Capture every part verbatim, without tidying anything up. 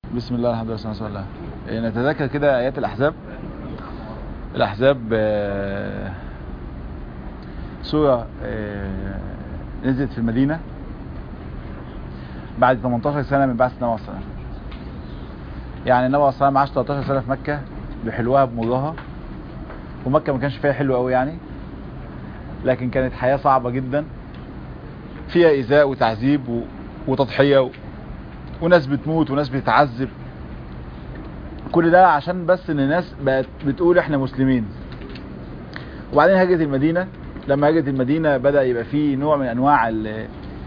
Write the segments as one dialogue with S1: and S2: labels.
S1: بسم الله الحمد لله والصلاة والسلام على رسول الله. نتذكر كده آيات الأحزاب. الأحزاب سورة نزلت في المدينة بعد تمنتاشر سنة من بعث النبي صلى الله عليه وسلم. يعني النبي صلى الله عليه وسلم عاش تلتاشر سنة في مكة بحلوها بمرها، ومكة ما كانش فيها حلو قوي يعني، لكن كانت حياة صعبة جدا فيها إيذاء وتعذيب وتضحية و... وناس بتموت وناس بتتعذب. كل ده عشان بس ان الناس بقت بتقول احنا مسلمين. وبعدين هاجت المدينة. لما هاجت المدينة بدأ يبقى فيه نوع من انواع ال...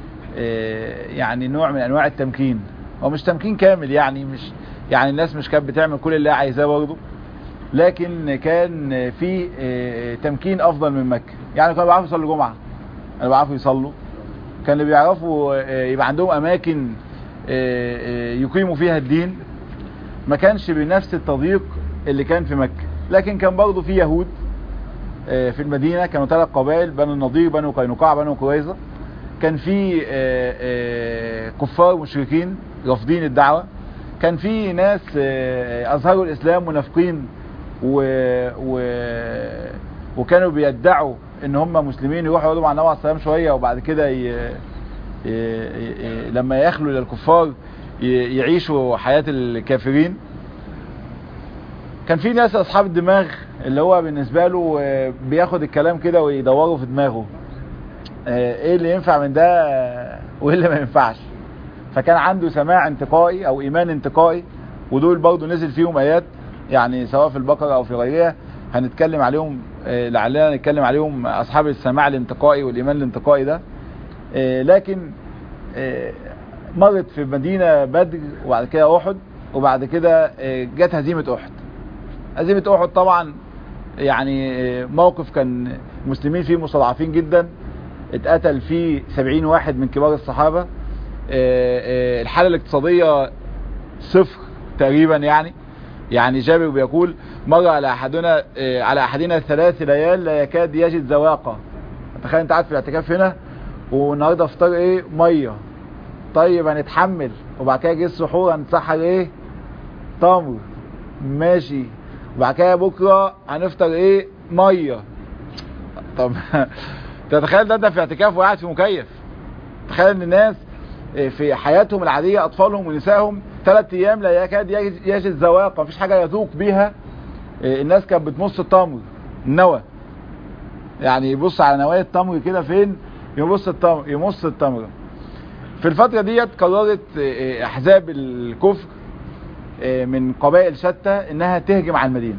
S1: يعني نوع من انواع التمكين. هو مش تمكين كامل يعني، مش يعني الناس مش كانت بتعمل كل اللي عايزاه برضه، لكن كان في تمكين افضل من مكة. يعني كانوا بيعرفوا يصلوا جمعة، كانوا بيعرفوا يصلوا، كانوا بيعرفوا يبقى عندهم اماكن يقيموا فيها الدين. ما كانش بنفس التضييق اللي كان في مكة، لكن كان برضه في يهود في المدينة. كانوا ثلاث قبائل، بنو النضير، بنو قينقاع، بنو قريظة. كان في كفار مشركين رافضين الدعوة. كان في ناس اظهروا الاسلام منافقين و... و... وكانوا بيدعوا ان هم مسلمين، يروحوا يقعدوا مع النبي عليه الصلاه والسلام شويه وبعد كده ي... ي... ي... لما يخلوا للكفار ي... يعيشوا حياه الكافرين. كان في ناس اصحاب الدماغ اللي هو بالنسبه له بياخد الكلام كده ويدوره في دماغه ايه اللي ينفع من ده وايه اللي ما ينفعش. فكان عنده سماع انتقائي او ايمان انتقائي، ودول برضو نزل فيهم ايات، يعني سواء في البقرة او في غيرها هنتكلم عليهم، لعلنا نتكلم عليهم اصحاب السماع الانتقائي والايمان الانتقائي ده. لكن مرت في مدينة بدر وبعد كده احد، وبعد كده جت هزيمة احد. هزيمة احد طبعا يعني موقف كان المسلمين فيه مستضعفين جدا، اتقتل فيه سبعين واحد من كبار الصحابة. الحالة الاقتصادية صفر تقريبا يعني. يعني جابر بيقول مر على احدنا على احدنا ثلاث ليال لا يكاد يجد زواقة. تخيل انت قاعد في الاعتكاف هنا والنهارده افطار ايه؟ ميه. طيب هنتحمل، وبعد كده جه السحور هنتسحر ايه؟ تمر. ماشي. وبعد كده بكره هنفطر ايه؟ ميه. طب تتخيل ده انت في اعتكاف وقاعد في مكيف. تخيل ان الناس في حياتهم العادية أطفالهم ونسائهم ثلاث أيام لا يكاد يجد زواقة، مفيش حاجة يذوق بيها. الناس كانت بتمص التمر، النوى، يعني يبص على نوايا التمر كده فين، يبص التمر يمص التمر. في الفترة ديت قررت أحزاب الكفر من قبائل شتى إنها تهجم على المدينة.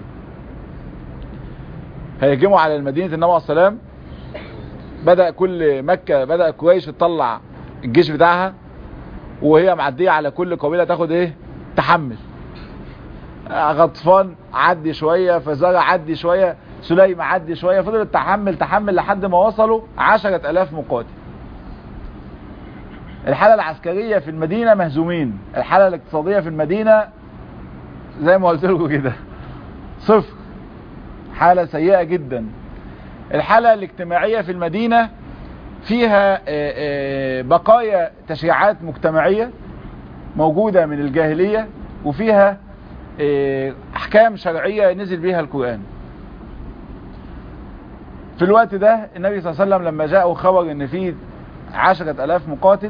S1: هيهجموا على المدينة النبي عليه السلام. بدأ كل مكة، بدأ قريش تطلع الجيش بتاعها، وهي معدية على كل قبيلة تاخد ايه؟ تحمل. غطفان عدي شوية، فزارة عدي شوية، سليم عدي شوية، فضلت تحمل تحمل لحد ما وصلوا عشرة الاف مقاتل. الحالة العسكرية في المدينة مهزومين، الحالة الاقتصادية في المدينة زي ما قلت لكم كده صفر، حالة سيئة جدا. الحالة الاجتماعية في المدينة فيها بقايا تشريعات مجتمعية موجودة من الجاهلية، وفيها احكام شرعية نزل بها القرآن. في الوقت ده النبي صلى الله عليه وسلم لما جاءه خبر ان فيه عشرة الاف مقاتل،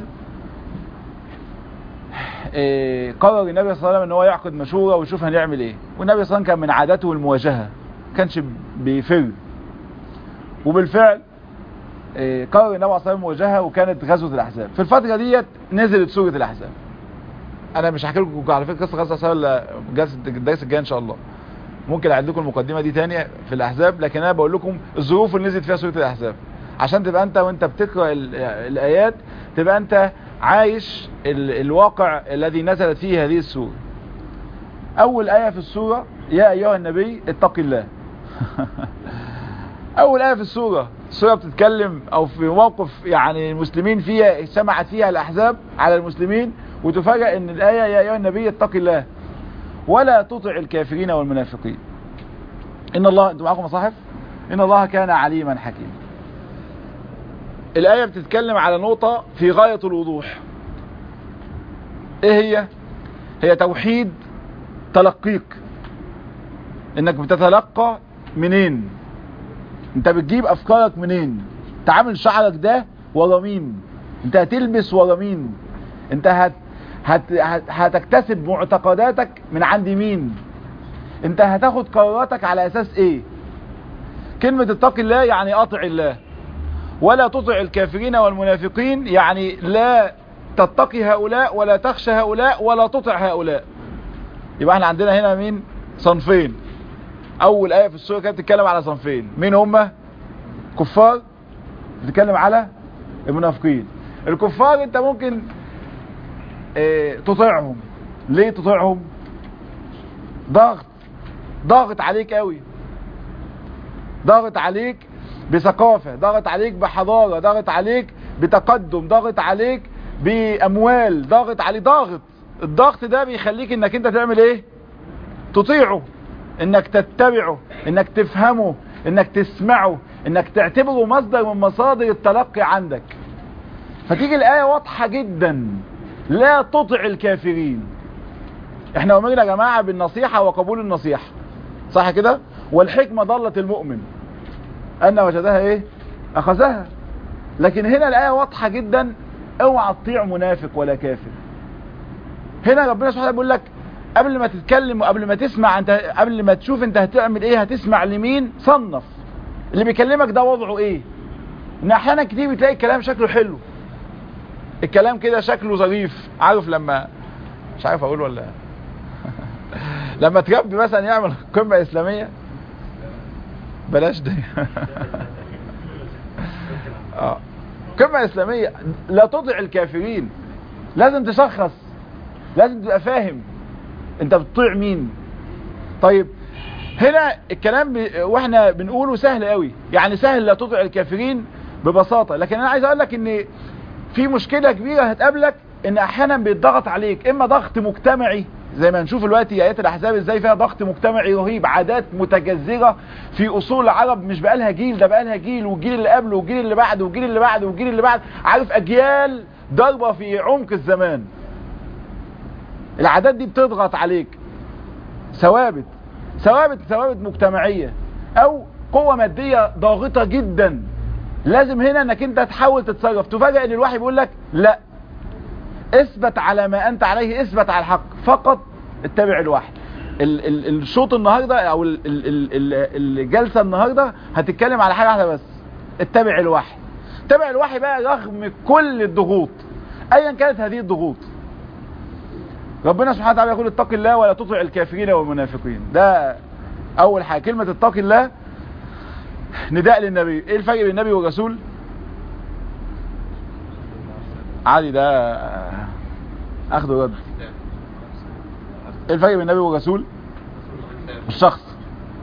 S1: قرر النبي صلى الله عليه وسلم ان هو يعقد مشورة ويشوف هنعمل ايه. والنبي صلى الله عليه وسلم كان من عادته المواجهة، كانش بيفر. وبالفعل قرر النبي صلى الله عليه وسلم مواجهة، وكانت غزوة الأحزاب. في الفترة ديت نزلت سورة الأحزاب. أنا مش هحكي لكم على فكرة قصة غزوة الأحزاب إلا جلسة الدرس الجاي إن شاء الله. ممكن أعد لكم المقدمة دي تانية في الأحزاب، لكن أنا بقول لكم الظروف اللي نزلت فيها سورة الأحزاب عشان تبقى أنت وأنت بتقرأ الآيات تبقى أنت عايش ال الواقع الذي نزلت فيه هذه السورة. أول آية في السورة يا أيها النبي اتق الله. أول آية في السورة. السورة بتتكلم او في موقف يعني المسلمين فيها اجتمعت فيها الاحزاب على المسلمين، وتفاجأ ان الايه يا ايها النبي اتق الله ولا تطع الكافرين والمنافقين ان الله، انتم معاكم مصاحف؟ ان الله كان عليما حكيما. الايه بتتكلم على نقطه في غايه الوضوح. ايه هي؟ هي توحيد تلقيك، انك بتتلقى منين، انت بتجيب افكارك منين، انت عامل شعرك ده ورا مين، انت هتلبس ورا مين، انت هت... هت... هت... هتكتسب معتقداتك من عند مين، انت هتاخد قراراتك على اساس ايه. كلمة اتق الله يعني اطع الله، ولا تطع الكافرين والمنافقين يعني لا تتقي هؤلاء ولا تخشى هؤلاء ولا تطع هؤلاء. يبقى احنا عندنا هنا مين؟ صنفين. اول آية في السورة كانت بتتكلم على صنفين، مين هم؟ كفار، بتتكلم على المنافقين. الكفار انت ممكن اه تطيعهم. ليه تطيعهم؟ ضغط ضغط عليك قوي، ضغط عليك بثقافة، ضغط عليك بحضارة، ضغط عليك بتقدم، ضغط عليك بأموال، ضغط عليه ضغط. الضغط ده بيخليك انك انت تعمل ايه؟ تطيعه، انك تتبعه، انك تفهمه، انك تسمعه، انك تعتبره مصدر من مصادر التلقي عندك. فتيجي الآية واضحة جدا، لا تطع الكافرين. احنا أمرنا يا جماعة بالنصيحة وقبول النصيحة، صح كده؟ والحكمة ضلت المؤمن أن وجدها ايه؟ أخذها. لكن هنا الآية واضحة جدا، اوعى تطيع منافق ولا كافر. هنا ربنا سبحانه بيقول لك قبل ما تتكلم وقبل ما تسمع، انت قبل ما تشوف انت هتعمل ايه، هتسمع لمين، صنف اللي بيكلمك ده وضعه ايه. ان احيانا كتير بتلاقي الكلام شكله حلو، الكلام كده شكله ظريف، عارف لما مش عارف اقول ولا لما تربي مثلا يعمل قمة اسلامية، بلاش دي اه قمة اسلامية، لا تطع الكافرين. لازم تشخص، لازم تبقى فاهم انت بتطيع مين. طيب هنا الكلام ب... واحنا بنقوله سهل قوي، يعني سهل لا تطع الكافرين ببساطة. لكن انا عايز اقول لك ان في مشكلة كبيرة هتقابلك، ان احيانا بيتضغط عليك، اما ضغط مجتمعي زي ما نشوف دلوقتي ايات الاحزاب ازاي فيها ضغط مجتمعي رهيب، عادات متجذرة في اصول العرب مش بقالها جيل، ده بقالها جيل والجيل اللي قبله والجيل اللي بعده والجيل اللي بعده والجيل اللي بعده، عارف، اجيال ضربة في عمق الزمان. العادات دي بتضغط عليك، ثوابت ثوابت ثوابت مجتمعية او قوة مادية ضاغطة جدا. لازم هنا انك انت تحاول تتصرف. تفاجئ ان الوحي بيقول لك لا، اثبت على ما انت عليه، اثبت على الحق، فقط اتبع الوحي. ال ال الشوط النهاردة او ال ال ال الجلسة النهاردة هتتكلم على حاجة واحدة بس، اتبع الوحي. اتبع الوحي بقى رغم كل الضغوط ايا كانت هذه الضغوط. ربنا سبحانه وتعالى يقول اتق الله ولا تطع الكافرين والمنافقين. ده اول حاجة، كلمة اتق الله نداء للنبي. ايه الفرق بين النبي والرسول؟ عادي، ده اخذ ورد. ايه الفرق بين النبي والرسول؟ الشخص.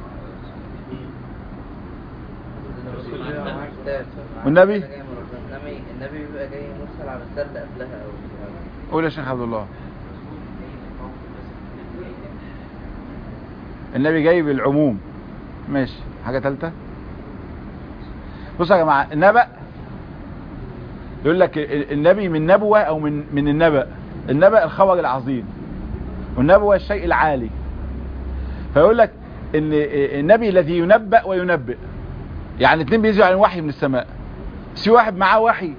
S1: والنبي
S2: النبي بيبقى جاي مرسل على الرسالة قبلها.
S1: قول يا شيخ عبد الله. النبي جاي بالعموم، ماشي. حاجة ثالثة، بصوا يا جماعة، النبأ يقول لك النبي من نبوة او من من النبأ. النبأ الخبر العظيم، والنبوة الشيء العالي. فيقول لك ان النبي الذي ينبأ وينبئ، يعني اتنين بينزلوا على وحي من السماء. في واحد معاه وحي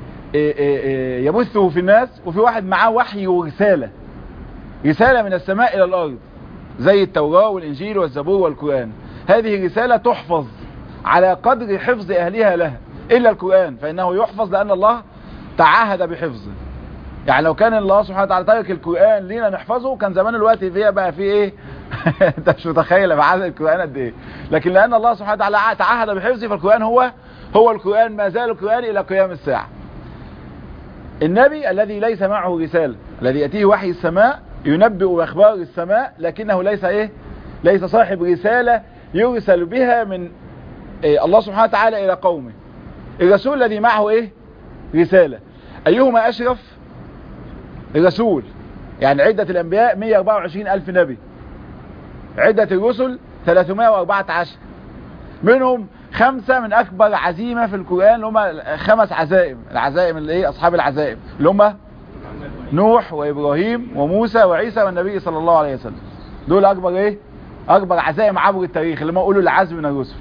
S1: يبثه في الناس، وفي واحد معاه وحي ورسالة، رسالة من السماء الى الارض، زي التوراة والانجيل والزبور والقرآن. هذه رسالة تحفظ على قدر حفظ اهلها لها، الا القرآن فانه يحفظ لان الله تعاهد بحفظه. يعني لو كان الله سبحانه وتعالى ترك القرآن لينا نحفظه، كان زمان الوقت فيها بقى فيه ايه انت مش متخيل بعدد القرآن قد ايه. لكن لان الله سبحانه وتعالى تعاهد بحفظه، فالقرآن هو هو القرآن، ما زال القرآن الى قيام الساعة. النبي الذي ليس معه رسالة، الذي يأتيه وحي السماء ينبئ باخبار السماء، لكنه ليس ايه ليس صاحب رسالة يرسل بها من إيه الله سبحانه وتعالى الى قومه. الرسول الذي معه ايه رسالة. ايهما اشرف؟ الرسول. يعني عدة الانبياء مئة وأربعة وعشرين الف نبي، عدة الرسل ثلاثمائة وأربعة عشر، منهم خمسة من اكبر عزيمة في القرآن اللي هم خمس عزائم، العزائم اللي ايه اصحاب العزائم اللي هم نوح وابراهيم وموسى وعيسى والنبي صلى الله عليه وسلم. دول اكبر ايه؟ اكبر عزائم عبر التاريخ اللي ما يقولوا العزم من الرسل.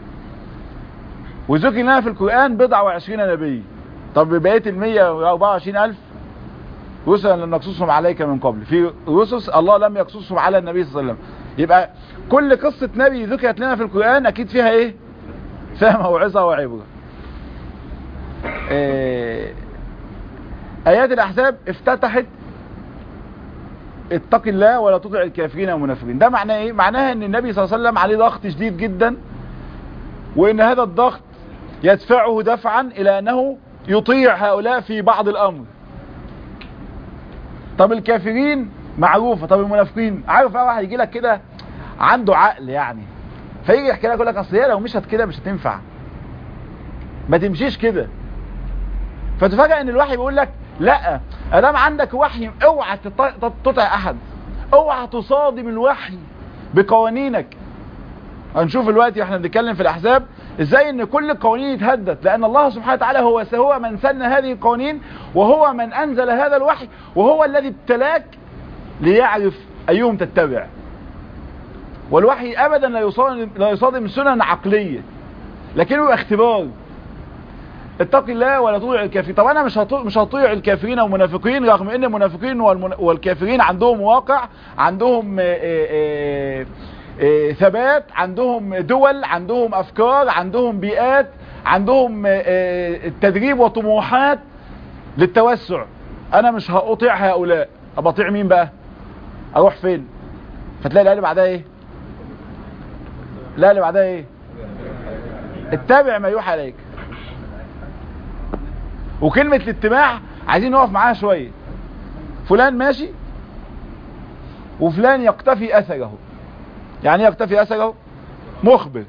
S1: وذكر لنا في القرآن بضع وعشرين نبي. طب بقية المية واربعة وعشرين الف رسلا لم نقصصهم عليك من قبل. في رسل الله لم يقصصهم على النبي صلى الله عليه وسلم. يبقى كل قصة نبي ذكرت لنا في القرآن اكيد فيها ايه؟ فيها موعظة وعبرة. إيه ايات الاحزاب افتتحت اتق الله ولا تطع الكافرين والمنافقين. ده معناه ايه؟ معناها ان النبي صلى الله عليه وسلم عليه ضغط شديد جدا، وان هذا الضغط يدفعه دفعا الى انه يطيع هؤلاء في بعض الامر. طب الكافرين معروفة، طب المنافقين عارف بقى، واحد يجي لك كده عنده عقل يعني، فيجي يحكي لك يقول لك اصل هي لو مشت كده مش هتنفع، ما تمشيش كده. فتفاجئ ان الوحي بيقول لك لا، ادام عندك وحي اوعى تطع احد، اوعى تصادم الوحي بقوانينك. هنشوف دلوقتي واحنا بنتكلم في الاحزاب ازاي ان كل القوانين اتهدت، لان الله سبحانه وتعالى هو هو من سن هذه القوانين، وهو من انزل هذا الوحي، وهو الذي ابتلاك ليعرف ايهم تتبع. والوحي ابدا لا يصادم لا يصادم سنن عقليه، لكنه اختبار. اتق الله ولا تطيع الكافرين. طب انا مش هطيع مش هطيع الكافرين والمنافقين، رغم ان المنافقين والكافرين عندهم واقع، عندهم اه اه اه ثبات، عندهم دول، عندهم افكار، عندهم بيئات، عندهم تدريب وطموحات للتوسع. انا مش هطيع هؤلاء، ابقى اطيع مين بقى؟ اروح فين؟ فتلاقي الايه اللي بعدها ايه؟ لا اللي بعدها ايه؟ اتبع ما يوحى اليك. وكلمة الاتباع عايزين نقف معاها شوية. فلان ماشي وفلان يقتفي اثره. يعني يقتفي اثره؟ مخبر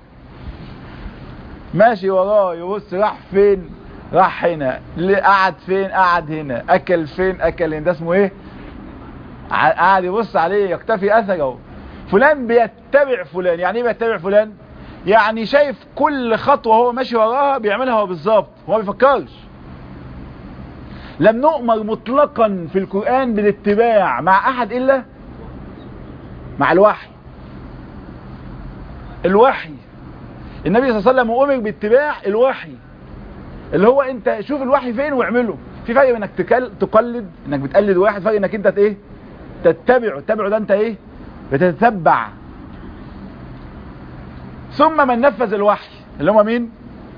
S1: ماشي وراه يبص راح فين؟ راح هنا. قعد فين؟ قعد هنا. اكل فين؟ اكل هنا. ده اسمه ايه؟ قاعد يبص عليه يقتفي اثره. فلان بيتبع فلان. يعني ايه بيتبع فلان؟ يعني شايف كل خطوة هو ماشي وراها بيعملها هو بالظبط، هو ما بيفكرش. لم نؤمر مطلقا في القرآن بالاتباع مع احد الا مع الوحي. الوحي النبي صلى الله عليه وسلم امر باتباع الوحي، اللي هو انت شوف الوحي فين واعمله. في فرق انك تقلد، انك بتقلد واحد، فرق انك انت ايه؟ تتبعه. تتبعه ده انت ايه؟ بتتبع. ثم من نفذ الوحي اللي هم مين؟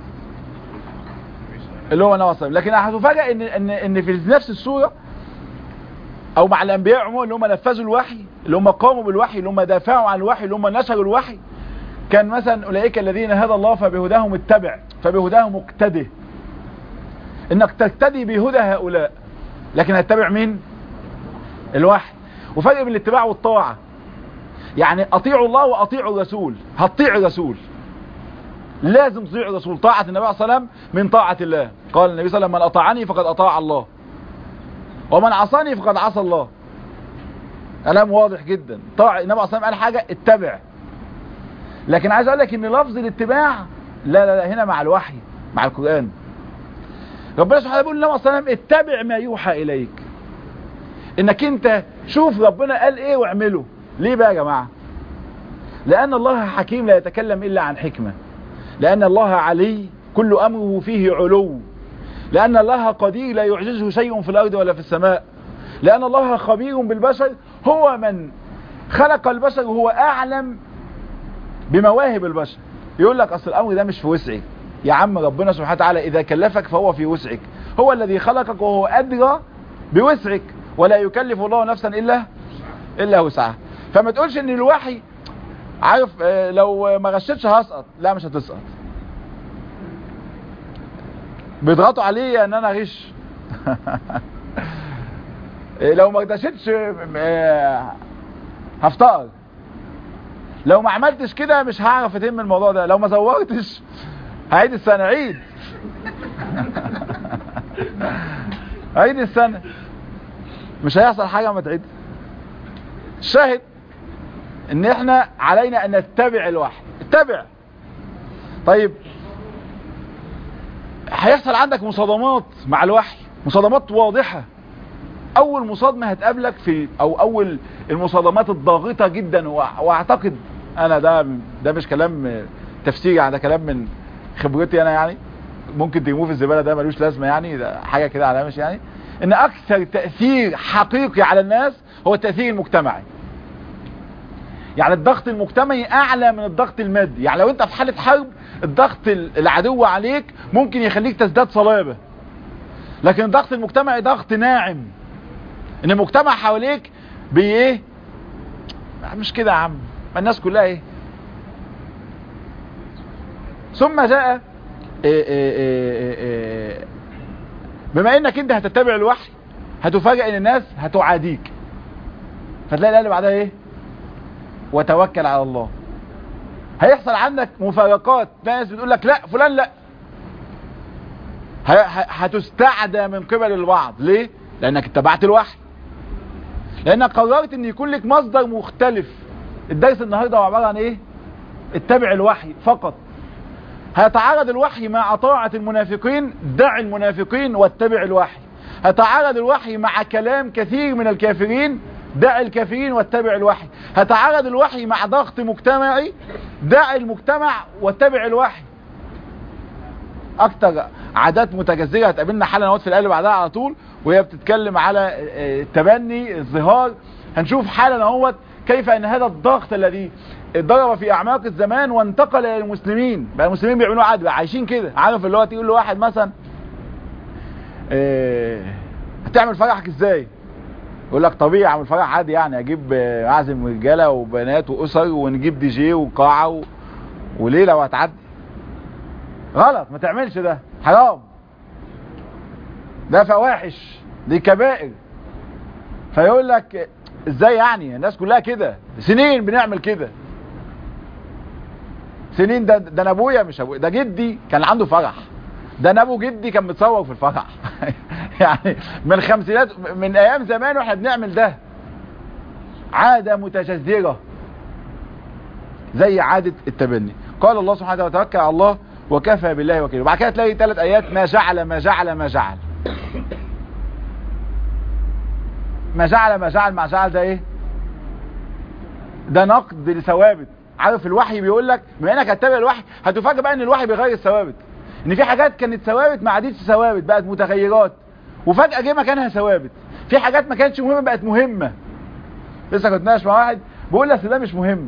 S1: اللي هو النبي صلى الله عليه وسلم. لكن هتفاجئ ان ان ان في نفس السوره او مع الانبياء عموما اللي هم نفذوا الوحي، اللي هم قاموا بالوحي، اللي هم دافعوا عن الوحي، اللي هم نشروا الوحي، كان مثلا اولئك الذين هدى الله فبهداهم اتبع فبهداهم اقتده. انك تقتدي بهدى هؤلاء، لكن هتتبع مين؟ الوحي. وفرق بين الاتباع والطاعه. يعني اطيعوا الله واطيعوا الرسول. هتطيع الرسول، لازم تطيع الرسول. طاعة النبي صلى الله عليه وسلم من طاعة الله. قال النبي صلى الله عليه وسلم من أطاعني فقد أطاع الله، ومن عصاني فقد عصى الله. كلام واضح جدا. طاعة النبي صلى الله عليه وسلم قال حاجة اتبع. لكن عايز اقول لك ان لفظ الاتباع لا لا لا هنا مع الوحي، مع القرآن. ربنا سبحانه بيقول للنبي صلى الله عليه وسلم اتبع ما يوحى إليك. انك انت شوف ربنا قال ايه واعمله. ليه بقى يا جماعة؟ لأن الله حكيم لا يتكلم إلا عن حكمة، لأن الله علي كل أمره فيه علو، لأن الله قدير لا يعجزه شيء في الأرض ولا في السماء، لأن الله خبير بالبشر، هو من خلق البشر وهو أعلم بمواهب البشر. يقول لك أصل الأمر ده مش في وسعك. يا عم ربنا سبحانه وتعالى إذا كلفك فهو في وسعك، هو الذي خلقك وهو أدرى بوسعك، ولا يكلف الله نفسا إلا إلا وسعها. فما تقولش إن الوحي عارف لو ما غشتش هسقط. لا مش هتسقط. بيضغطوا عليا ان انا غش. لو ما غشتش هفتقر. لو ما عملتش كده مش هعرف اتم الموضوع ده. لو ما زورتش هعيد السنة. عيد عيد السنة مش هيحصل حاجة ما تعيد. الشاهد ان احنا علينا ان نتبع الوحي. اتبع. طيب هيحصل عندك مصادمات مع الوحي، مصادمات واضحة. اول مصادمة هتقابلك في او اول المصادمات الضاغطة جدا، واعتقد انا ده ده مش كلام تفسيري يعني، ده كلام من خبرتي انا يعني، ممكن ترموه في الزبالة ده ملوش لازمة يعني، ده حاجة كده على مش يعني، ان اكثر تأثير حقيقي على الناس هو التأثير المجتمعي. يعني الضغط المجتمعي اعلى من الضغط المادي. يعني لو انت في حالة حرب الضغط العدو عليك ممكن يخليك تزداد صلابة، لكن الضغط المجتمعي ضغط ناعم، ان المجتمع حواليك بايه مش كده يا عم، ما الناس كلها ايه. ثم جاء إيه إيه إيه إيه بما انك انت هتتبع الوحي هتفاجئ ان الناس هتعاديك، فتلاقي الايه اللي بعدها ايه؟ وتوكل على الله. هيحصل عندك مفارقات، ناس بتقول لك لا فلان لا، هتستعدى من قبل البعض. ليه؟ لانك اتبعت الوحي، لانك قررت ان يكون لك مصدر مختلف. الدرس النهارده هو عباره عن ايه؟ اتبع الوحي فقط. هيتعارض الوحي مع طاعة المنافقين، دع المنافقين واتبع الوحي. هيتعارض الوحي مع كلام كثير من الكافرين، دع الكافرين واتبع الوحي. هيتعارض الوحي مع ضغط مجتمعي، دع المجتمع واتبع الوحي. اكتر عادات متجذرة هتقابلنا حالا نقعد في الآية اللي بعدها على طول، وهي بتتكلم على التبني الظهار. هنشوف حالا اهوت كيف ان هذا الضغط الذي اتضرب في اعماق الزمان وانتقل الى المسلمين، بقى المسلمين بيعملوا عادي، بقى عايشين كده. عارف اللي هو تقول له واحد مثلا اه هتعمل فرحك ازاي؟ يقول لك طبيعي اعمل فرح عادي، يعني اجيب اعزم رجاله وبنات واسر ونجيب دي جي وقاعه و... وليله وهتعدي. غلط، ما تعملش ده، حرام، ده فواحش، دي كبائر. فيقول لك ازاي يعني؟ الناس كلها كده، سنين بنعمل كده، سنين. ده ده انا ابويا مش ابويا، ده جدي كان عنده فرح، ده انا ابو جدي كان متصور في الفرح. يعني من الخمسينات، من ايام زمان واحنا بنعمل ده. عادة متجذرة زي عادة التبني. قال الله سبحانه وتعالى وتوكل على الله وكفى بالله وكيلا. وبعد كده تلاقي ثلاث ايات ما جعل ما جعل ما جعل ما جعل ما جعل ما جعل. ده ايه؟ ده نقد لثوابت. عارف الوحي بيقول لك بما انك هتتابع الوحي هتفاجئ بقى ان الوحي بيغير الثوابت، ان في حاجات كانت ثوابت ما عادتش ثوابت، بقت متغيرات، وفجأة جه مكانها ثوابت. في حاجات ما كانتش مهمة بقت مهمة. لسه كنت ناقش مع واحد بيقول لي اصل ده مش مهم،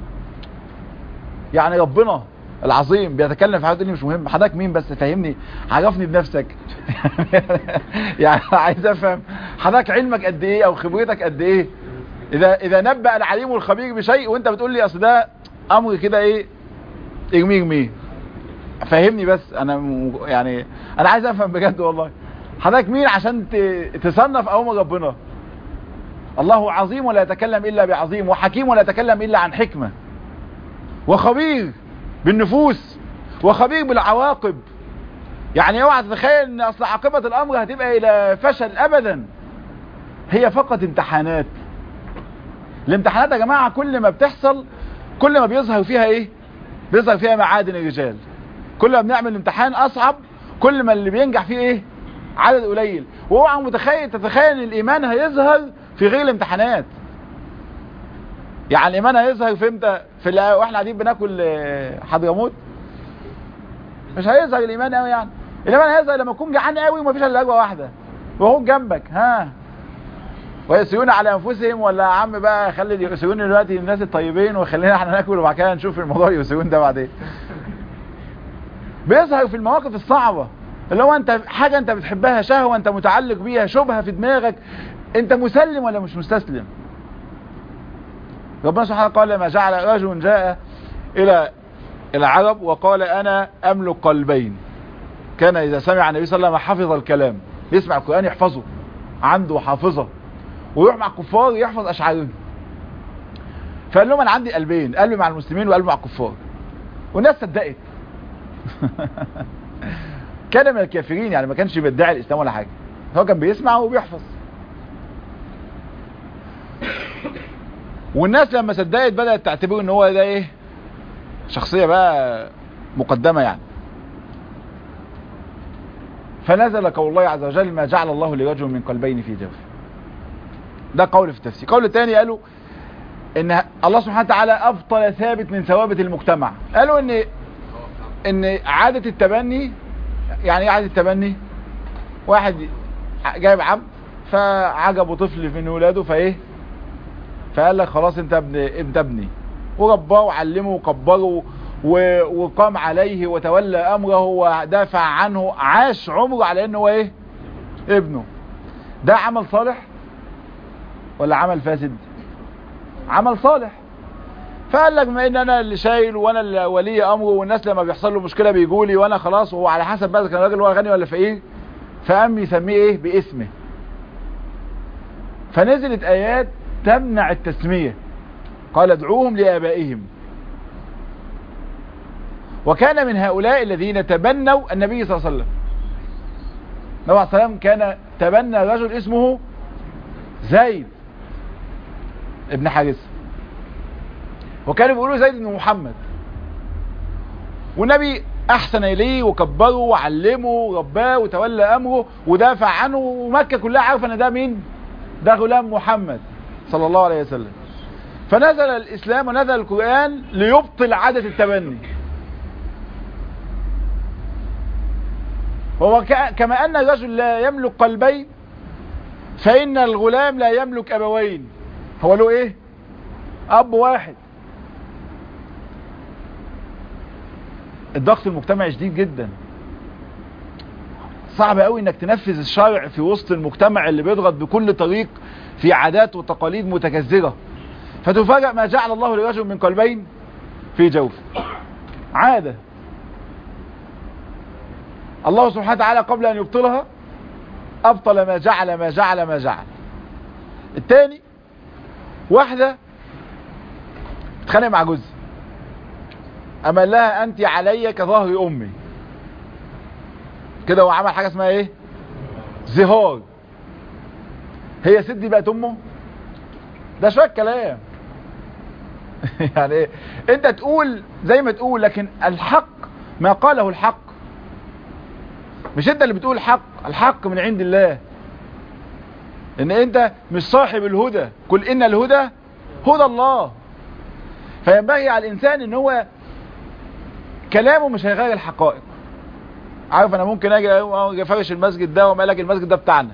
S1: يعني ربنا العظيم بيتكلم في حاجات اللي مش مهم. حضرتك مين بس؟ فهمني، عرفني بنفسك. يعني عايز افهم حضرتك علمك قد ايه او خبرتك قد ايه. اذا اذا نبأ العليم الخبير بشيء وانت بتقول لي اصل ده امر كده ايه، ارميه ارميه. فهمني بس، انا م... يعني انا عايز افهم بجد والله. حضرتك مين عشان ت... تصنف اوامر ربنا؟ الله عظيم ولا يتكلم الا بعظيم، وحكيم ولا يتكلم الا عن حكمة، وخبير بالنفوس، وخبير بالعواقب. يعني اوعى تتخيل ان اصل عاقبة الامر هتبقى الى فشل ابدا، هي فقط امتحانات. الامتحانات يا جماعة كل ما بتحصل كل ما بيظهر فيها ايه؟ بيظهر فيها معادن الرجال. كل ما بنعمل امتحان اصعب كل ما اللي بينجح فيه ايه؟ عدد قليل. واوعى متخيل تتخيل ان الايمان هيظهر في غير الامتحانات. يعني الايمان هيظهر في امتى؟ في واحنا قاعدين بناكل حضرموت مش هيظهر الايمان قوي. يعني الايمان هيظهر لما تكون جعان قوي ومفيش الا وجبه واحده وهو جنبك، ها ويسيرون على انفسهم، ولا يا عم بقى خلي يسيرون دلوقتي الناس الطيبين وخلينا احنا ناكل وبعد كده نشوف الموضوع يسيرون ده بعدين. بيظهر في المواقف الصعبه اللي هو انت حاجه انت بتحبها، شهوه انت متعلق بيها، شبهه في دماغك، انت مسلم ولا مش مستسلم. ربنا سبحانه قال ما جعل رجل جاء الى العرب وقال انا املك قلبين. كان اذا سمع النبي صلى الله عليه وسلم حفظ الكلام، يسمع القرآن يحفظه، عنده حافظة، ويروح مع الكفار يحفظ اشعارهم. فقال لهم انا عندي قلبين، قلبي مع المسلمين وقلبي مع الكفار. والناس صدقت. كان من الكافرين، يعني ما كانش بيدعي الاسلام ولا حاجة، هو كان بيسمع وبيحفظ. والناس لما صدقت بدأت تعتبر ان هو ده ايه، شخصية بقى مقدمة يعني. فنزل قول الله عز وجل ما جعل الله لرجل من قلبين في جوفه. ده قول في التفسير. قول الثاني قالوا ان الله سبحانه وتعالى ابطل ثابت من ثوابت المجتمع. قالوا ان ان عادة التبني، يعني ايه عادة التبني؟ واحد جايب عبد فعجبه طفل من ولاده فايه فقال لك خلاص انت ابن انت ابني، ورباه وعلمه وكبره وقام عليه وتولى امره ودافع عنه، عاش عمره على انه هو ايه؟ ابنه. ده عمل صالح ولا عمل فاسد؟ عمل صالح. فقال لك بما ان انا اللي شايل وانا اللي ولي امره، والناس لما بيحصل له مشكله بيجوا لي وانا خلاص، وهو على حسب بقى كان راجل هو غني ولا فقير، فقام يسميه ايه؟ باسمه. فنزلت ايات تمنع التسميه، قال ادعوهم لآبائهم. وكان من هؤلاء الذين تبنوا النبي صلى الله عليه وسلم. النبي عليه السلام كان تبنى رجل اسمه زيد ابن حارثة، وكانوا بيقولوا زيد بن محمد، والنبي احسن اليه وكبره وعلمه ورباه وتولى امره ودافع عنه، ومكة كلها عارفه ان ده مين؟ ده غلام محمد صلى الله عليه وسلم. فنزل الاسلام ونزل القرآن ليبطل عادة التبني. هو كما ان الرجل لا يملك قلبين، فان الغلام لا يملك ابوين. هو له ايه؟ اب واحد. الضغط المجتمعي شديد جدا، صعب قوي انك تنفذ الشرع في وسط المجتمع اللي بيضغط بكل طريق في عادات وتقاليد متكثرة. فتفاجأ ما جعل الله لرجل من قلبين في جوف. عادة الله سبحانه وتعالى قبل ان يبطلها ابطل ما جعل ما جعل ما جعل. الثاني واحدة اتخانق مع جوزها، اما لها انت علي كظهر امي كده، وعمل حاجة اسمها ايه؟ زهار. هي ست دي بقت امه؟ ده شوية كلام. يعني ايه؟ انت تقول زي ما تقول، لكن الحق ما قاله الحق، مش انت اللي بتقول الحق. الحق من عند الله، ان انت مش صاحب الهدى. قل ان الهدى هدى الله. فينبغي على الانسان ان هو كلامه مش هيغير الحقائق. عارف انا ممكن اجي افرش المسجد ده وما لك المسجد ده بتاعنا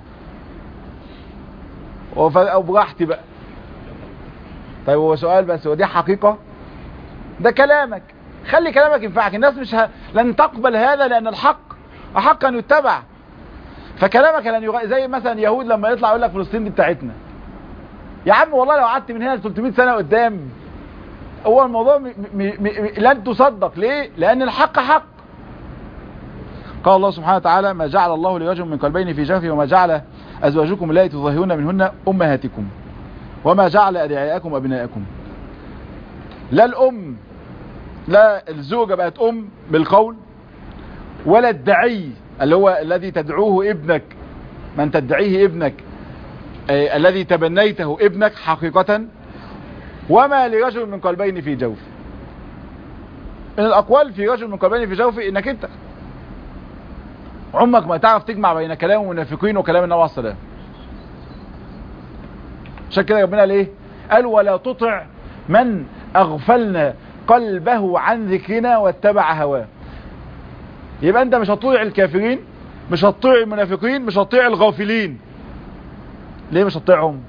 S1: او براحتي بقى. طيب هو سؤال بس، هو دي حقيقة؟ ده كلامك، خلي كلامك ينفعك. الناس مش ه... لن تقبل هذا، لان الحق احق ان يتبع. فكلامك لن يغ... زي مثلا يهود لما يطلع يقول لك فلسطين دي بتاعتنا. يا عم والله لو قعدت من هنا ثلاثمائة سنة قدام هو الموضوع م... م... م... لن تصدق. ليه؟ لان الحق حق. قال الله سبحانه وتعالى ما جعل الله لرجل من قلبين في جوفه وما جعل ازواجكم اللاتي تظاهرون منهن امهاتكم وما جعل ادعياءكم ابناءكم. لا الام، لا الزوجة بقت ام بالقول، ولا الدعي اللي هو الذي تدعوه ابنك، من تدعيه ابنك آه الذي تبنيته ابنك حقيقة. وما لرجل من قلبين في جوف. من الاقوال في رجل من قلبين في جوف انك انت عمرك ما تعرف تجمع بين كلام المنافقين وكلام النبي عليه الصلاة والسلام. عشان كده ربنا ليه قال ولا تطع من اغفلنا قلبه عن ذكرنا واتبع هواه. يبقى انت مش هتطيع الكافرين، مش هتطيع المنافقين، مش هتطيع الغافلين. ليه مش هتطيعهم؟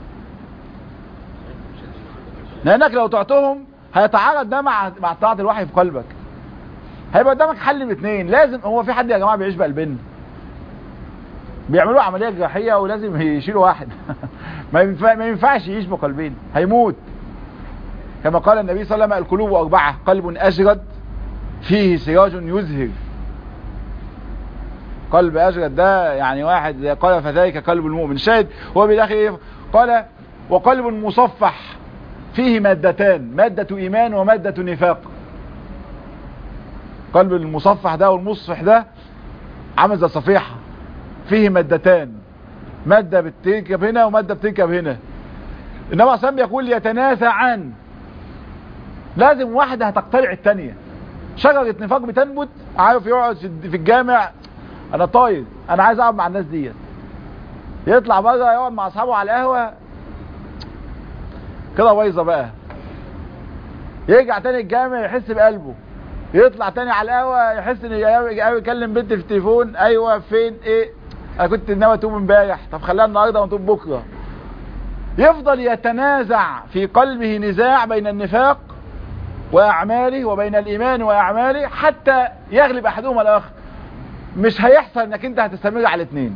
S1: لانك لو طعتهم هيتعارض ده مع مع طاعة الوحي في قلبك. هيبقى قدامك حل من اتنين. لازم، هو في حد يا جماعه بيعيش بقلبنا؟ بيعملوا عمليه جراحيه ولازم يشيلوا واحد. ما ينفع ما ينفعش يعيش بقلبين، هيموت. كما قال النبي صلى الله عليه وسلم القلوب اربعه، قلب اجرد فيه سراج يزهر. قلب اجرد ده يعني واحد قال فذلك قلب المؤمن. شاهد هو بالاخر ايه؟ قال وقلب مصفح فيه مادتان، ماده ايمان وماده نفاق. قلب المصفح ده والمصفح ده عامل زي صفيحة فيه مادتان، مادة بتركب هنا ومادة بتركب هنا. النبي عليه الصلاة يقول يتنازعان، لازم واحدة هتقتلع التانية. شجرة نفاق بتنبت، عارف يقعد في الجامع انا طاير انا عايز اقعد مع الناس ديت، يطلع بره يقعد مع اصحابه على القهوة كده بايظه بقى. يرجع تاني الجامع يحس بقلبه، يطلع تاني على القهوه يحس ان يكلم بنت في التليفون، ايوه فين ايه، انا كنت ناوي اتوب امبارح، طب خليها النهارده ونتوب بكره. يفضل يتنازع في قلبه نزاع بين النفاق واعماله وبين الايمان واعماله حتى يغلب احدهما الاخر. مش هيحصل انك انت هتستمر على الاثنين.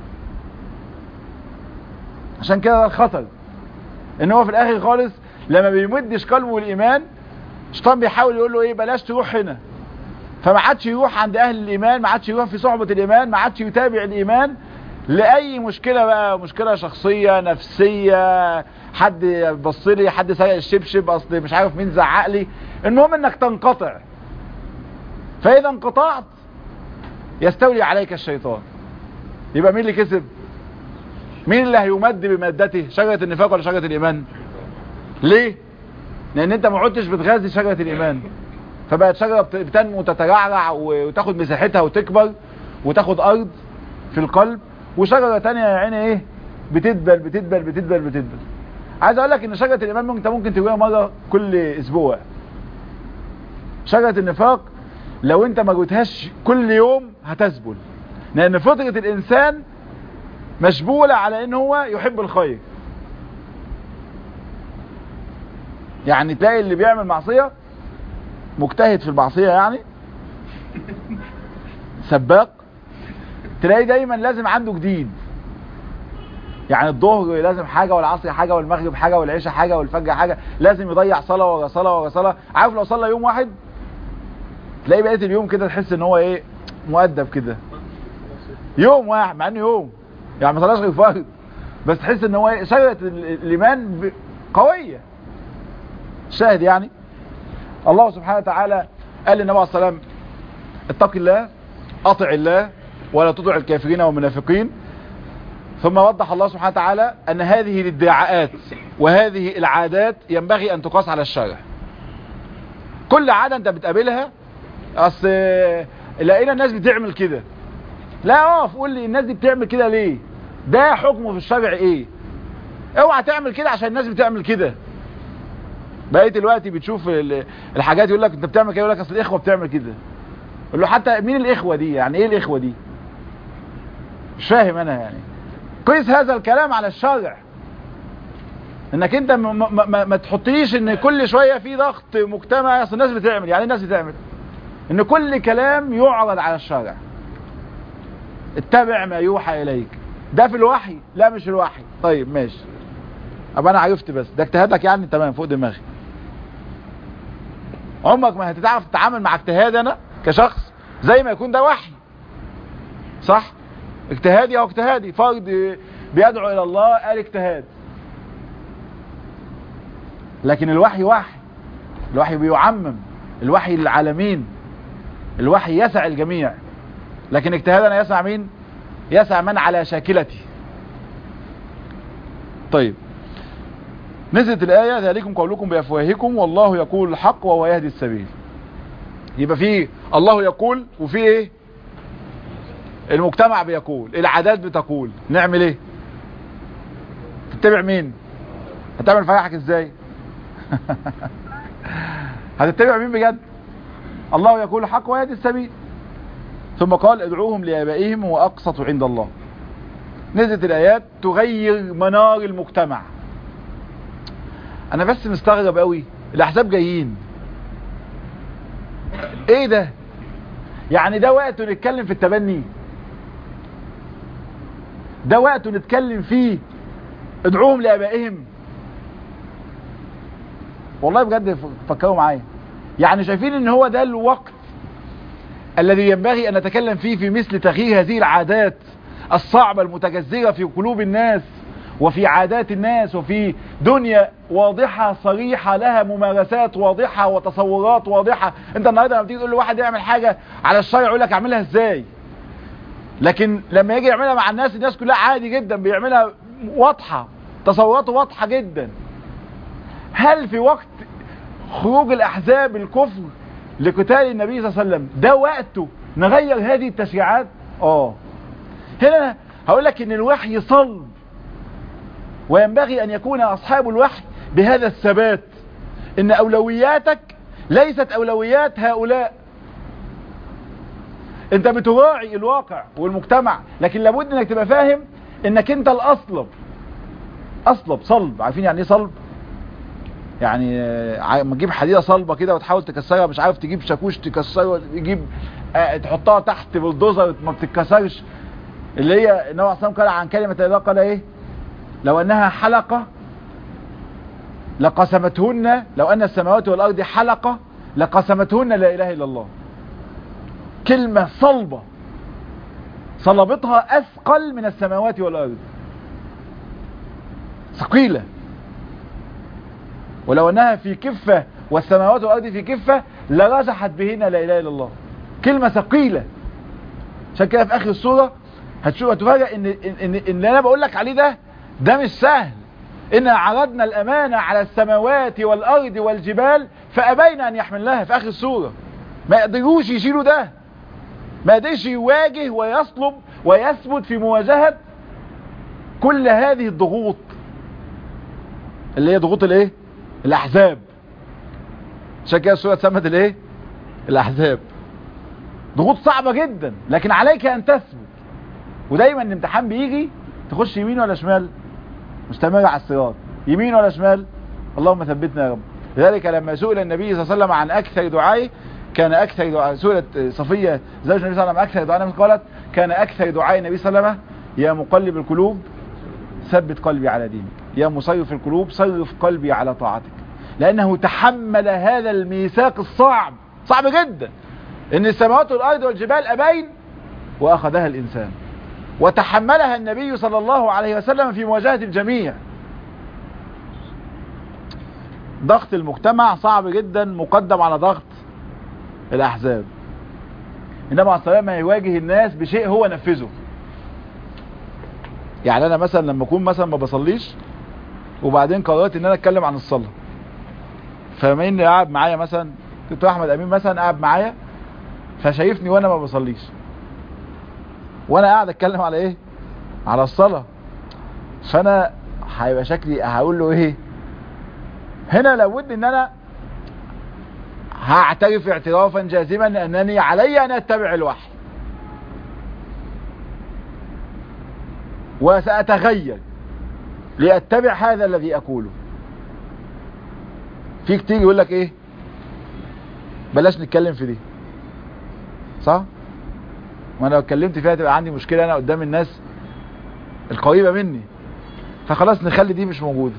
S1: عشان كده الخطر ان هو في الاخر خالص لما بيمدش قلبه الايمان، الشيطان بيحاول يقول له ايه، بلاش تروح هنا، فما عادش يروح عند اهل الايمان، ما عادش يروح في صحبة الايمان، ما عادش يتابع الايمان لاي مشكلة بقى، مشكلة شخصية نفسية، حد بص لي، حد سرق الشبشب، اصل مش عارف مين زعق لي. المهم انك تنقطع. فاذا انقطعت يستولي عليك الشيطان. يبقى مين اللي كسب؟ مين اللي هيمد بمادته؟ شجرة النفاق ولا شجرة الايمان؟ ليه؟ لان انت ما عدتش بتغذي شجرة الايمان، فبقت شجرة بتنمو وتترعرع وتاخد مساحتها وتكبر وتاخد ارض في القلب، وشجرة تانية يا عيني ايه، بتدبل بتدبل بتدبل بتدبل. عايز اقول لك ان شجرة الايمان ممكن انت ممكن تجوها مرة كل اسبوع. شجرة النفاق لو انت ما جوتهاش كل يوم هتسبل، لان فطرة الانسان مشبولة على ان هو يحب الخير. يعني تلاقي اللي بيعمل معصية مجتهد في المعصية، يعني سباق، تلاقي دايما لازم عنده جديد. يعني الظهر لازم حاجة، والعصر حاجة، والمغرب حاجة، والعشاء حاجة، والفجر حاجة، لازم يضيع صلاة ورا صلاة ورا صلاة. عارف لو صلى يوم واحد تلاقي بقية اليوم كده تحس ان هو ايه، مؤدب كده. يوم واحد مع انه يوم يعني ما صلاش غير فرض، بس تحس ان هو شجرة الايمان قوية. شاهد يعني الله سبحانه وتعالى قال للنبي عليه الصلاة والسلام اتق الله، اطع الله ولا تطع الكافرين والمنافقين. ثم وضح الله سبحانه وتعالى ان هذه الادعاءات وهذه العادات ينبغي ان تقاس على الشرع. كل عادة انت بتقابلها، اصل لقينا الناس بتعمل كده، لا اقف قول لي الناس دي بتعمل كده ليه، ده حكمه في الشرع ايه. اوعى تعمل كده عشان الناس بتعمل كده. بقيت دلوقتي بتشوف الحاجات يقول لك انت بتعمل كده، يقول لك اصل الاخوه بتعمل كده. يقول له حتى مين الاخوه دي؟ يعني ايه الاخوه دي؟ مش فاهم انا. يعني قيس هذا الكلام على الشرع، انك انت ما, ما, ما, ما تحطيش ان كل شويه في ضغط مجتمعي، اصل الناس بتعمل. يعني الناس بتعمل ان كل كلام يعرض على الشرع. اتبع ما يوحى اليك. ده في الوحي؟ لا مش الوحي. طيب ماشي، ابقى انا عرفت، بس ده اجتهادك يعني، تمام، فوق دماغي. عمرك ما هتتعرف تتعامل مع اجتهاد انا كشخص زي ما يكون ده وحي، صح؟ اجتهادي او اجتهادي، فرد بيدعو الى الله قال اجتهاد. لكن الوحي وحي، الوحي بيعمم، الوحي للعالمين، الوحي يسع الجميع. لكن اجتهادنا يسع مين؟ يسع من على شاكلتي. طيب نزلت الآية ذلكم قولكم بأفواهكم والله يقول الحق وهو يهدي السبيل. يبقى في الله يقول، وفي ايه؟ المجتمع بيقول، العادات بتقول. نعمل ايه؟ تتبع مين؟ هتعمل فيحك ازاي؟ هتتبع مين بجد؟ الله يقول الحق ويهدي السبيل. ثم قال ادعوهم لآبائهم وأقسط عند الله. نزلت الآيات تغير منار المجتمع. انا بس مستغرب قوي، الاحزاب جايين ايه ده؟ يعني ده وقت نتكلم في التبني؟ ده وقت نتكلم فيه ادعوهم لآبائهم؟ والله بجد فكروا معايا. يعني شايفين ان هو ده الوقت الذي ينبغي ان نتكلم فيه في مثل تغيير هذه العادات الصعبة المتجذرة في قلوب الناس وفي عادات الناس وفي دنيا واضحة صريحة لها ممارسات واضحة وتصورات واضحة. انت النهاردة لما تيجي تقول لواحد يعمل حاجة على الشرع يقول لك اعملها ازاي، لكن لما يجي يعملها مع الناس، الناس كلها عادي جدا بيعملها، واضحة، تصوراته واضحة جدا. هل في وقت خروج الاحزاب الكفر لقتال النبي صلى الله عليه وسلم ده وقته نغير هذه التشريعات؟ اه. هنا هقول لك ان الوحي صلب، وينبغي ان يكون اصحاب الوحي بهذا الثبات ان اولوياتك ليست اولويات هؤلاء. انت بتراعي الواقع والمجتمع، لكن لابد انك تبقى فاهم انك انت الاصلب. اصلب صلب، عارفين يعني ايه صلب؟ يعني ما تجيب حديده صلبه كده وتحاول تكسرها، مش عارف تجيب شاكوش تكسرها، تجيب اه تحطها تحت بلدوزر ما بتتكسرش. اللي هي النبي صلى الله عليه وسلم قال عن كلمه الله، قال ايه؟ لو انها حلقه لقسمتهن، لو ان السماوات والارض حلقه لقسمتهن لا اله الا الله. كلمه صلبه صلبتها اثقل من السماوات والارض، ثقيله. ولو انها في كفه والسماوات والارض في كفه لرجحت بهن لا اله الا الله. كلمه ثقيله. عشان كده في اخر السوره هتشوف هتفاجئ ان ان ان اللي انا بقول لك عليه ده ده مش سهل. إن عرضنا الأمانة على السماوات والأرض والجبال فأبين أن يحملنها في آخر السورة. ما يقدروش يشيلوا ده، ما يقدرش يواجه ويصلب ويثبت في مواجهة كل هذه الضغوط اللي هي ضغوط الايه؟ الأحزاب. عشان كده السورة اتسمت الايه؟ الأحزاب. ضغوط صعبة جدا، لكن عليك أن تثبت. ودايما الامتحان بيجي تخش يمين ولا شمال؟ مستمر على الصراط، يمين ولا شمال؟ اللهم ثبتنا يا رب. لذلك لما سئل النبي صلى الله عليه وسلم عن اكثر دعائه، كان اكثر دعاء، سئلت صفيه زوج النبي صلى الله عليه وسلم اكثر دعاء، قالت كان اكثر دعاء النبي صلى الله عليه وسلم يا مقلب القلوب ثبت قلبي على دينك، يا مصرف القلوب صرف قلبي على طاعتك. لانه تحمل هذا الميثاق الصعب، صعب جدا، ان السماوات والارض والجبال ابين واخذها الانسان، وتحملها النبي صلى الله عليه وسلم في مواجهة الجميع. ضغط المجتمع صعب جدا مقدم على ضغط الأحزاب. إنما عليه السلام هيواجه الناس بشيء هو نفذه. يعني أنا مثلا لما أكون مثلا ما بصليش وبعدين قررت إن أنا أتكلم عن الصلاة، فما إني قاعد معايا مثلا دكتور أحمد أمين مثلا قاعد معايا فشايفني وأنا ما بصليش، وانا قاعد اتكلم على ايه؟ على الصلاة. فانا هيبقى شكلي هقول له ايه؟ هنا لابد ان انا هعترف اعترافا جازما انني علي ان اتبع الوحي، وسأتغير لأتبع هذا الذي اقوله. في كتير يقول لك ايه؟ بلاش نتكلم في دي، صح؟ وانا لو اتكلمت فيها تبقى عندي مشكلة انا قدام الناس القريبة مني، فخلاص نخلي دي مش موجودة.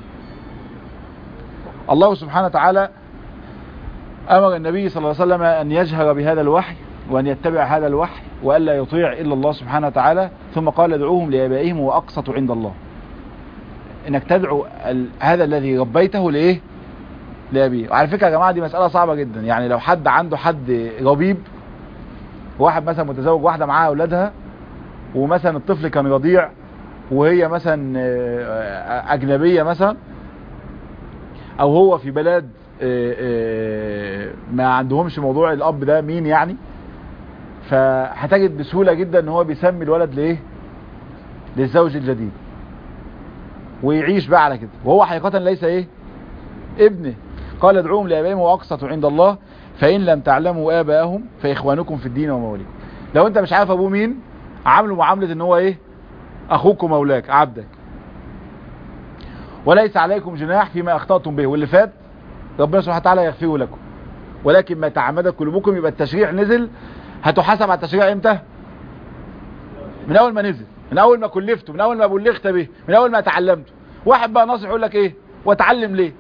S1: الله سبحانه وتعالى امر النبي صلى الله عليه وسلم ان يجهر بهذا الوحي وان يتبع هذا الوحي والا يطيع الا الله سبحانه وتعالى. ثم قال ادعوهم لآبائهم واقسط عند الله. انك تدعو هذا الذي ربيته لايه؟ لأبيه. وعلى فكرة يا جماعة دي مسألة صعبة جدا. يعني لو حد عنده حد ربيب، واحد مثلا متزوج واحدة معاها اولادها، ومثلا الطفل كان رضيع وهي مثلا اجنبية مثلا، او هو في بلد ما عندهمش موضوع الاب ده مين يعني، فهتجد بسهولة جدا ان هو بيسمي الولد لايه؟ للزوج الجديد، ويعيش بقى على كده، وهو حقيقة ليس ايه؟ ابنه. قال ادعوهم لآبائهم واقسطوا عند الله فإن لم تعلموا آباءهم فإخوانكم في الدين ومواليكم. لو انت مش عارف ابوه مين، عامله معاملة ان هو ايه؟ اخوك ومولاك عبدك. وليس عليكم جناح فيما اخطأتم به، واللي فات ربنا سبحانه وتعالى يغفره لكم، ولكن ما تعمدت قلوبكم. يبقى التشريع نزل، هتحاسب على التشريع امتى؟ من اول ما نزل، من اول ما كلفته، من اول ما بلغت به، من اول ما تعلمته. واحد بقى ناصح يقول لك ايه؟ واتعلم ليه؟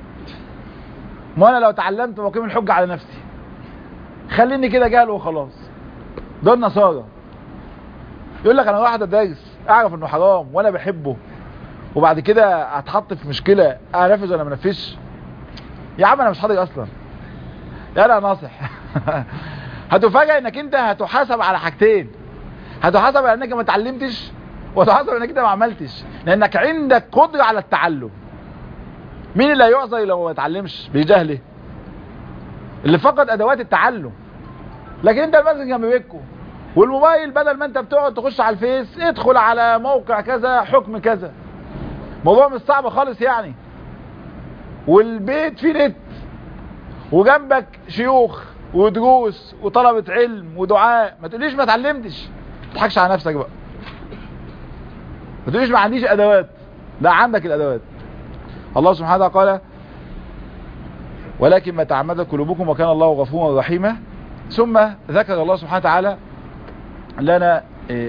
S1: ما انا لو اتعلمت واقيم الحجة على نفسي، خليني كده جاهل وخلاص. دول نصارى. يقول لك انا واحد دارس اعرف انه حرام وانا بحبه، وبعد كده هتحط في مشكلة انفذ ولا ما انفذش؟ يا عم انا مش حاضر اصلا، يا لا ناصح. هتفاجئ انك انت هتحاسب على حاجتين، هتحاسب على انك ما اتعلمتش، وهتحاسب على انك انت ما عملتش، لانك عندك قدرة على التعلم. مين اللي هيعذر لو ما اتعلمش؟ بجهله، اللي فقد ادوات التعلم. لكن انت المسجد جنب بيتكم، والموبايل بدل ما انت بتقعد تخش على الفيس ادخل على موقع كذا حكم كذا. موضوع مش صعب خالص يعني. والبيت فيه نت وجنبك شيوخ ودروس وطلبة علم ودعاء، ما تقوليش ما اتعلمتش، ما تضحكش على نفسك بقى، ما تقوليش ما عنديش ادوات، لا عندك الادوات. الله سبحانه وتعالى قال ولكن ما تعمدت قلوبكم وكان الله غفورا رحيما. ثم ذكر الله سبحانه وتعالى لنا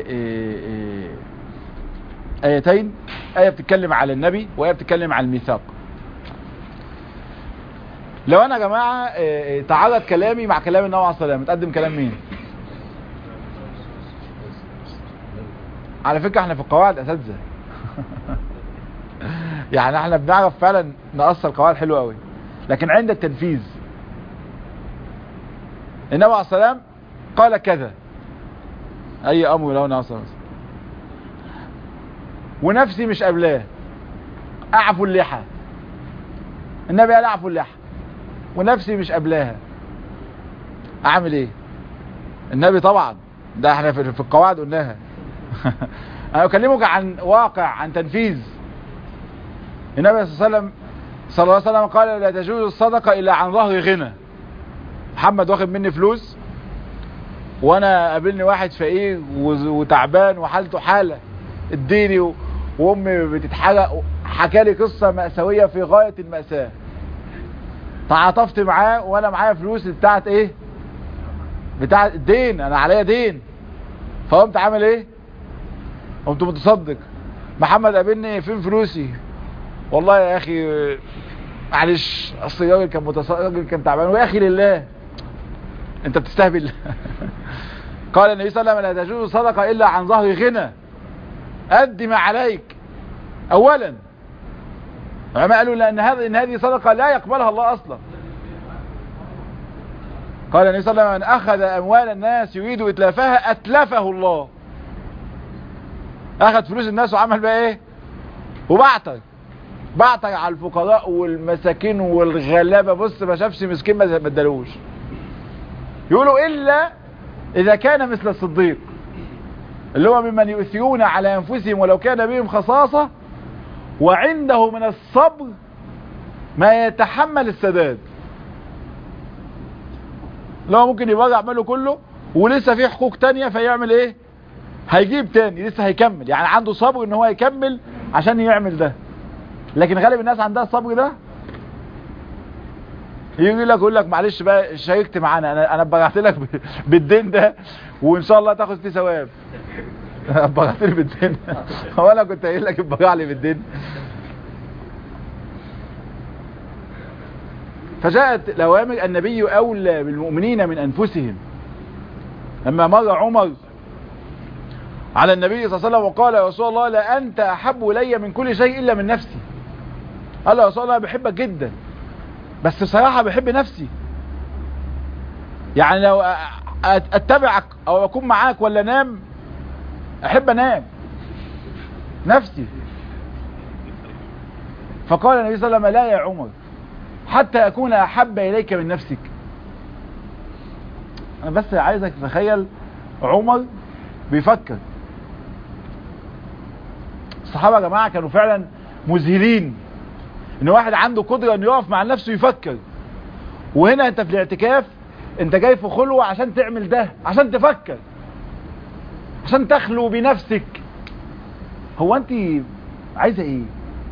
S1: ايتين، ايه بتتكلم على النبي وايه بتتكلم على الميثاق. لو انا يا جماعه تعارض كلامي مع كلام النبي عليه الصلاه والسلام، متقدم كلام مين؟ على فكره احنا في القواعد اساتذه يعني احنا بنعرف فعلا نقصر قواعد حلوه قوي، لكن عند التنفيذ النبي عليه الصلاه والسلام قال كذا، اي امر له ناصر ونفسي مش قابلاه، اعفو اللحى، النبي قال اعفو اللحى ونفسي مش قابلاها، اعمل ايه؟ النبي طبعا ده احنا في القواعد قلناها انا اكلمك عن واقع، عن تنفيذ. النبي صلى الله عليه وسلم صلى الله عليه وسلم قال لا تجوز الصدقه الا عن ظهر غنى. محمد واخد مني فلوس وانا قابلني واحد فقير وتعبان وحالته حاله اديني، وامي بتتحرق، حكى لي قصه مأساويه في غايه المأساة، تعاطفت معاه وانا معايا فلوس بتاعت ايه؟ بتاعت الدين، انا عليا دين، فقمت عامل ايه؟ قمت متصدق. محمد قابلني فين فلوسي؟ والله يا اخي معلش اصل الراجل كان متصدق، الراجل كان تعبان، ويا اخي لله انت بتستهبل قال النبي صلى الله عليه وسلم لا تجوز الصدقه الا عن ظهر غنى، ادي ما عليك اولا. العلماء قالوا لان هذه ان هذه صدقه لا يقبلها الله اصلا. قال النبي صلى الله عليه وسلم من اخذ اموال الناس يريد اتلافها اتلفه الله. اخذ فلوس الناس وعمل بقى ايه؟ وبعتر بعتر على الفقراء والمساكين والغلابه، بص ما شافش مسكين ما ادالوش. يقولوا الا اذا كان مثل الصديق اللي هو ممن يؤثرون على انفسهم ولو كان بهم خصاصه وعنده من الصبر ما يتحمل السداد. لو ممكن يبقى يعمله كله ولسه فيه حقوق تانية فيعمل ايه؟ هيجيب تاني، لسه هيكمل، يعني عنده صبر ان هو يكمل عشان يعمل ده. لكن غالب الناس عندها الصبر ده يجي لك يقول لك معلش بقى شاركت معانا، انا انا بغعت لك بالدين ده وان شاء الله تاخد فيه ثواب. بغعت لي بالدين هو انا كنت قايل لك بغع لي بالدين؟ فجاءت الاوامر النبي اولى بالمؤمنين من انفسهم. لما مر عمر على النبي صلى الله عليه وسلم وقال يا رسول الله لا انت احب الي من كل شيء الا من نفسي. قال له يا رسول الله انا بحبك جدا بس بصراحه بحب نفسي، يعني لو اتبعك او اكون معاك ولا انام احب انام نفسي. فقال النبي صلى الله عليه وسلم لا يا عمر حتى اكون احب اليك من نفسك. انا بس عايزك تتخيل عمر بيفكر. الصحابه يا جماعه كانوا فعلا مذهلين ان واحد عنده قدره انه يقف مع نفسه يفكر. وهنا انت في الاعتكاف، انت جاي في خلوه عشان تعمل ده، عشان تفكر، عشان تخلو بنفسك. هو انت عايزه ايه؟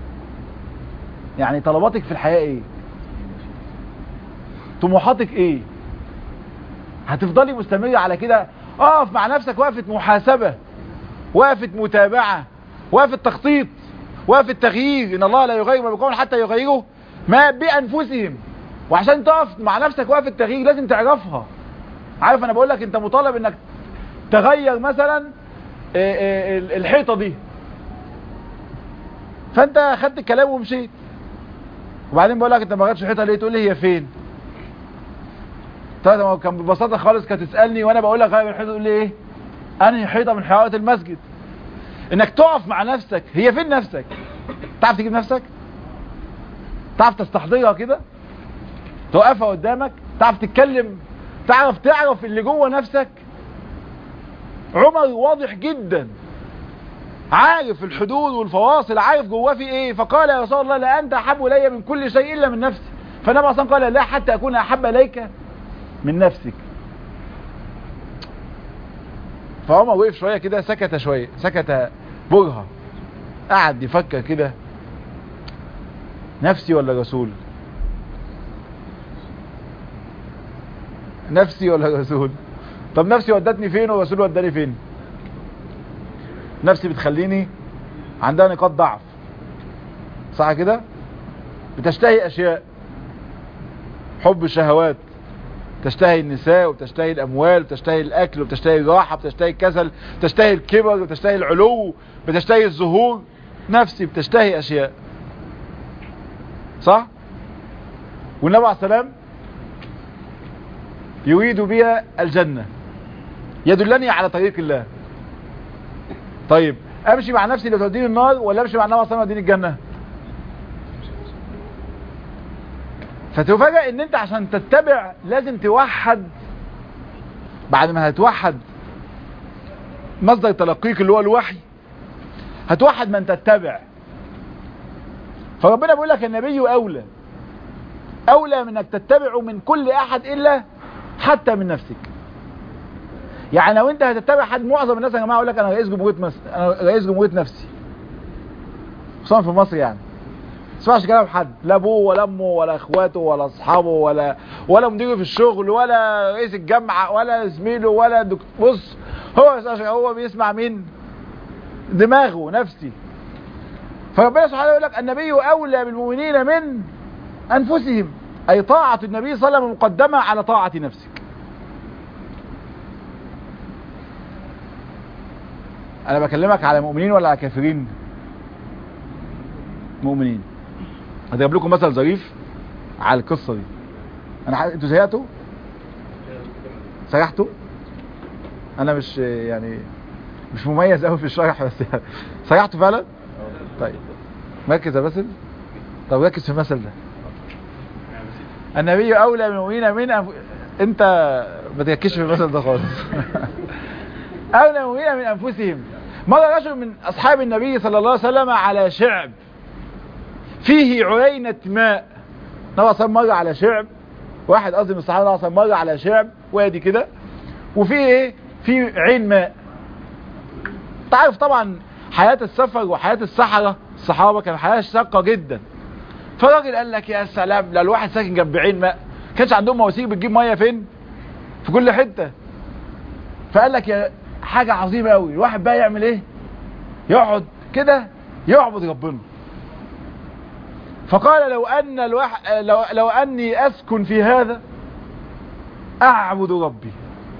S1: يعني طلباتك في الحياه ايه؟ طموحاتك ايه؟ هتفضلي مستمره على كده؟ اقف مع نفسك وقفه محاسبه، وقفه متابعه، وقفه تخطيط، وقفه تغيير. ان الله لا يغير ما بقوم حتى يغيروا ما بانفسهم. وعشان تقف مع نفسك وقفه تغيير لازم تعرفها. عارف انا بقول لك انت مطالب انك تغير مثلا الحيطه دي، فانت خدت الكلام ومشيت، وبعدين بقول لك انت ما غيرتش الحيطه ليه؟ تقول لي هي فين؟ طيب كان ببساطه خالص كانت تسالني وانا بقول لك غير الحيطه، تقول لي ايه؟ انهي حيطه من حيطات المسجد؟ انك تقف مع نفسك، هي فين نفسك؟ تعرف تجيب نفسك؟ تعرف تستحضرها كده؟ توقفها قدامك؟ تعرف تتكلم؟ تعرف تعرف اللي جوه نفسك؟ عمر واضح جدا عارف الحدود والفواصل، عارف جواه في ايه. فقال يا رسول الله لا انت احب الي من كل شيء الا من نفسي. فالنبي اصلا قال لا حتى اكون احب اليك من نفسك. فعمر وقف شويه كده، سكت شويه، سكت برهه، قعد يفكر كده، نفسي ولا رسول؟ نفسي ولا رسول؟ طب نفسي ودتني فين والرسول وداني فين؟ نفسي بتخليني عندها نقاط ضعف، صح كده؟ بتشتهي اشياء، حب الشهوات، تشتهي النساء وتشتهي الاموال وتشتهي الاكل وتشتهي الراحه وتشتهي الكسل، تشتهي الكبر وتشتهي العلو، بتشتهي الظهور. نفسي بتشتهي اشياء، صح؟ والنبي عليه السلام يريد بها الجنه، يدلني على طريق الله. طيب امشي مع نفسي اللي توديني النار ولا امشي مع النبي عليه السلام يوديني الجنه؟ فتفاجئ ان انت عشان تتبع لازم توحد. بعد ما هتوحد مصدر تلقيك اللي هو الوحي، هتوحد من تتبع. فربنا بيقول لك النبي اولى اولى من انك تتبعه من كل احد الا حتى من نفسك. يعني لو انت هتتبع حد، معظم الناس يا جماعه يقول لك انا رئيس جمهوريه مصر، انا رئيس جمهوريه نفسي، خصوصا في مصر. يعني ما تسمعش كلام حد، لا ابوه ولا امه ولا اخواته ولا اصحابه ولا ولا مديره في الشغل ولا رئيس الجامعه ولا زميله ولا دكتور. بص، هو هو بيسمع مين؟ دماغه، نفسي. فربنا سبحانه يقول لك النبي اولى بالمؤمنين من انفسهم، اي طاعه النبي صلى الله عليه وسلم مقدمه على طاعه نفسك. انا بكلمك على مؤمنين ولا على كافرين؟ مؤمنين. هجيب لكم مثل ظريف على القصه دي. انا ح... انتوا زهقتوا؟ سرحتوا؟ انا مش يعني مش مميز قوي في الشرح، بس يعني سرحتوا فعلا؟ طيب مركز يا باسل. طب ركز في المثل ده. النبي اولى بالمؤمنين من أنف... انت ما تركزش في المثل ده خالص. اولى بالمؤمنين من انفسهم. مر رجل من اصحاب النبي صلى الله عليه وسلم على شعب فيه عينة ماء. نبي صلى مر على شعب، واحد قصدي من الصحابه نبي مر على شعب وادي كده، وفيه ايه؟ في عين ماء. تعرف طبعا حياة السفر وحياة الصحراء، الصحابه كان حياة شاقة جدا. فالراجل قال لك يا سلام، لو الواحد ساكن جنب عين ماء، كانش عندهم مواسير بتجيب ميه فين؟ في كل حته. فقال لك يا حاجه عظيمه قوي، الواحد بقى يعمل ايه؟ يقعد كده يعبد ربنا. فقال لو ان الواحد لو, لو اني اسكن في هذا اعبد ربي.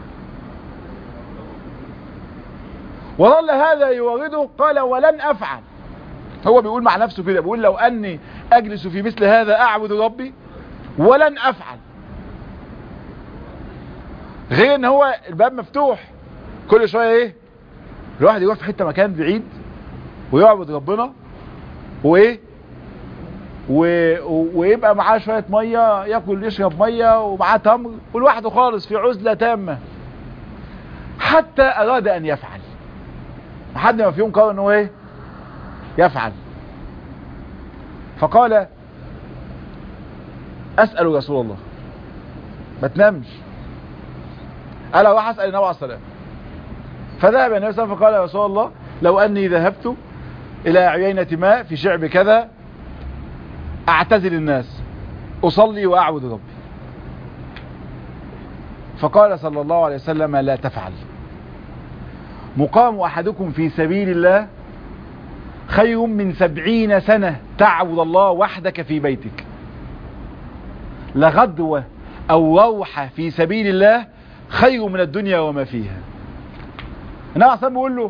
S1: وظل هذا يورده، قال ولن افعل. هو بيقول مع نفسه كده، بيقول لو اني اجلس في مثل هذا اعبد ربي ولن افعل. غير ان هو الباب مفتوح، كل شويه ايه؟ الواحد يروح في حته مكان بعيد ويعبد ربنا وايه و... ويبقى معاه شويه ميه، ياكل يشرب ميه ومعاه تمر، ولوحده خالص في عزله تامه. حتى اراد ان يفعل، لحد ما في يوم قرر انه ايه؟ يفعل. فقال اسال رسول الله، ما تنامش. قال اروح اسال النبي عليه الصلاه. فذهب النبي صلى الله عليه وسلم فقال يا رسول الله لو اني ذهبت الى عيينة ماء في شعب كذا اعتزل الناس اصلي واعبد ربي. فقال صلى الله عليه وسلم لا تفعل. مقام احدكم في سبيل الله خير من سبعين سنة تعبد الله وحدك في بيتك. لغدوة او روحة في سبيل الله خير من الدنيا وما فيها. النبي عليه بيقول له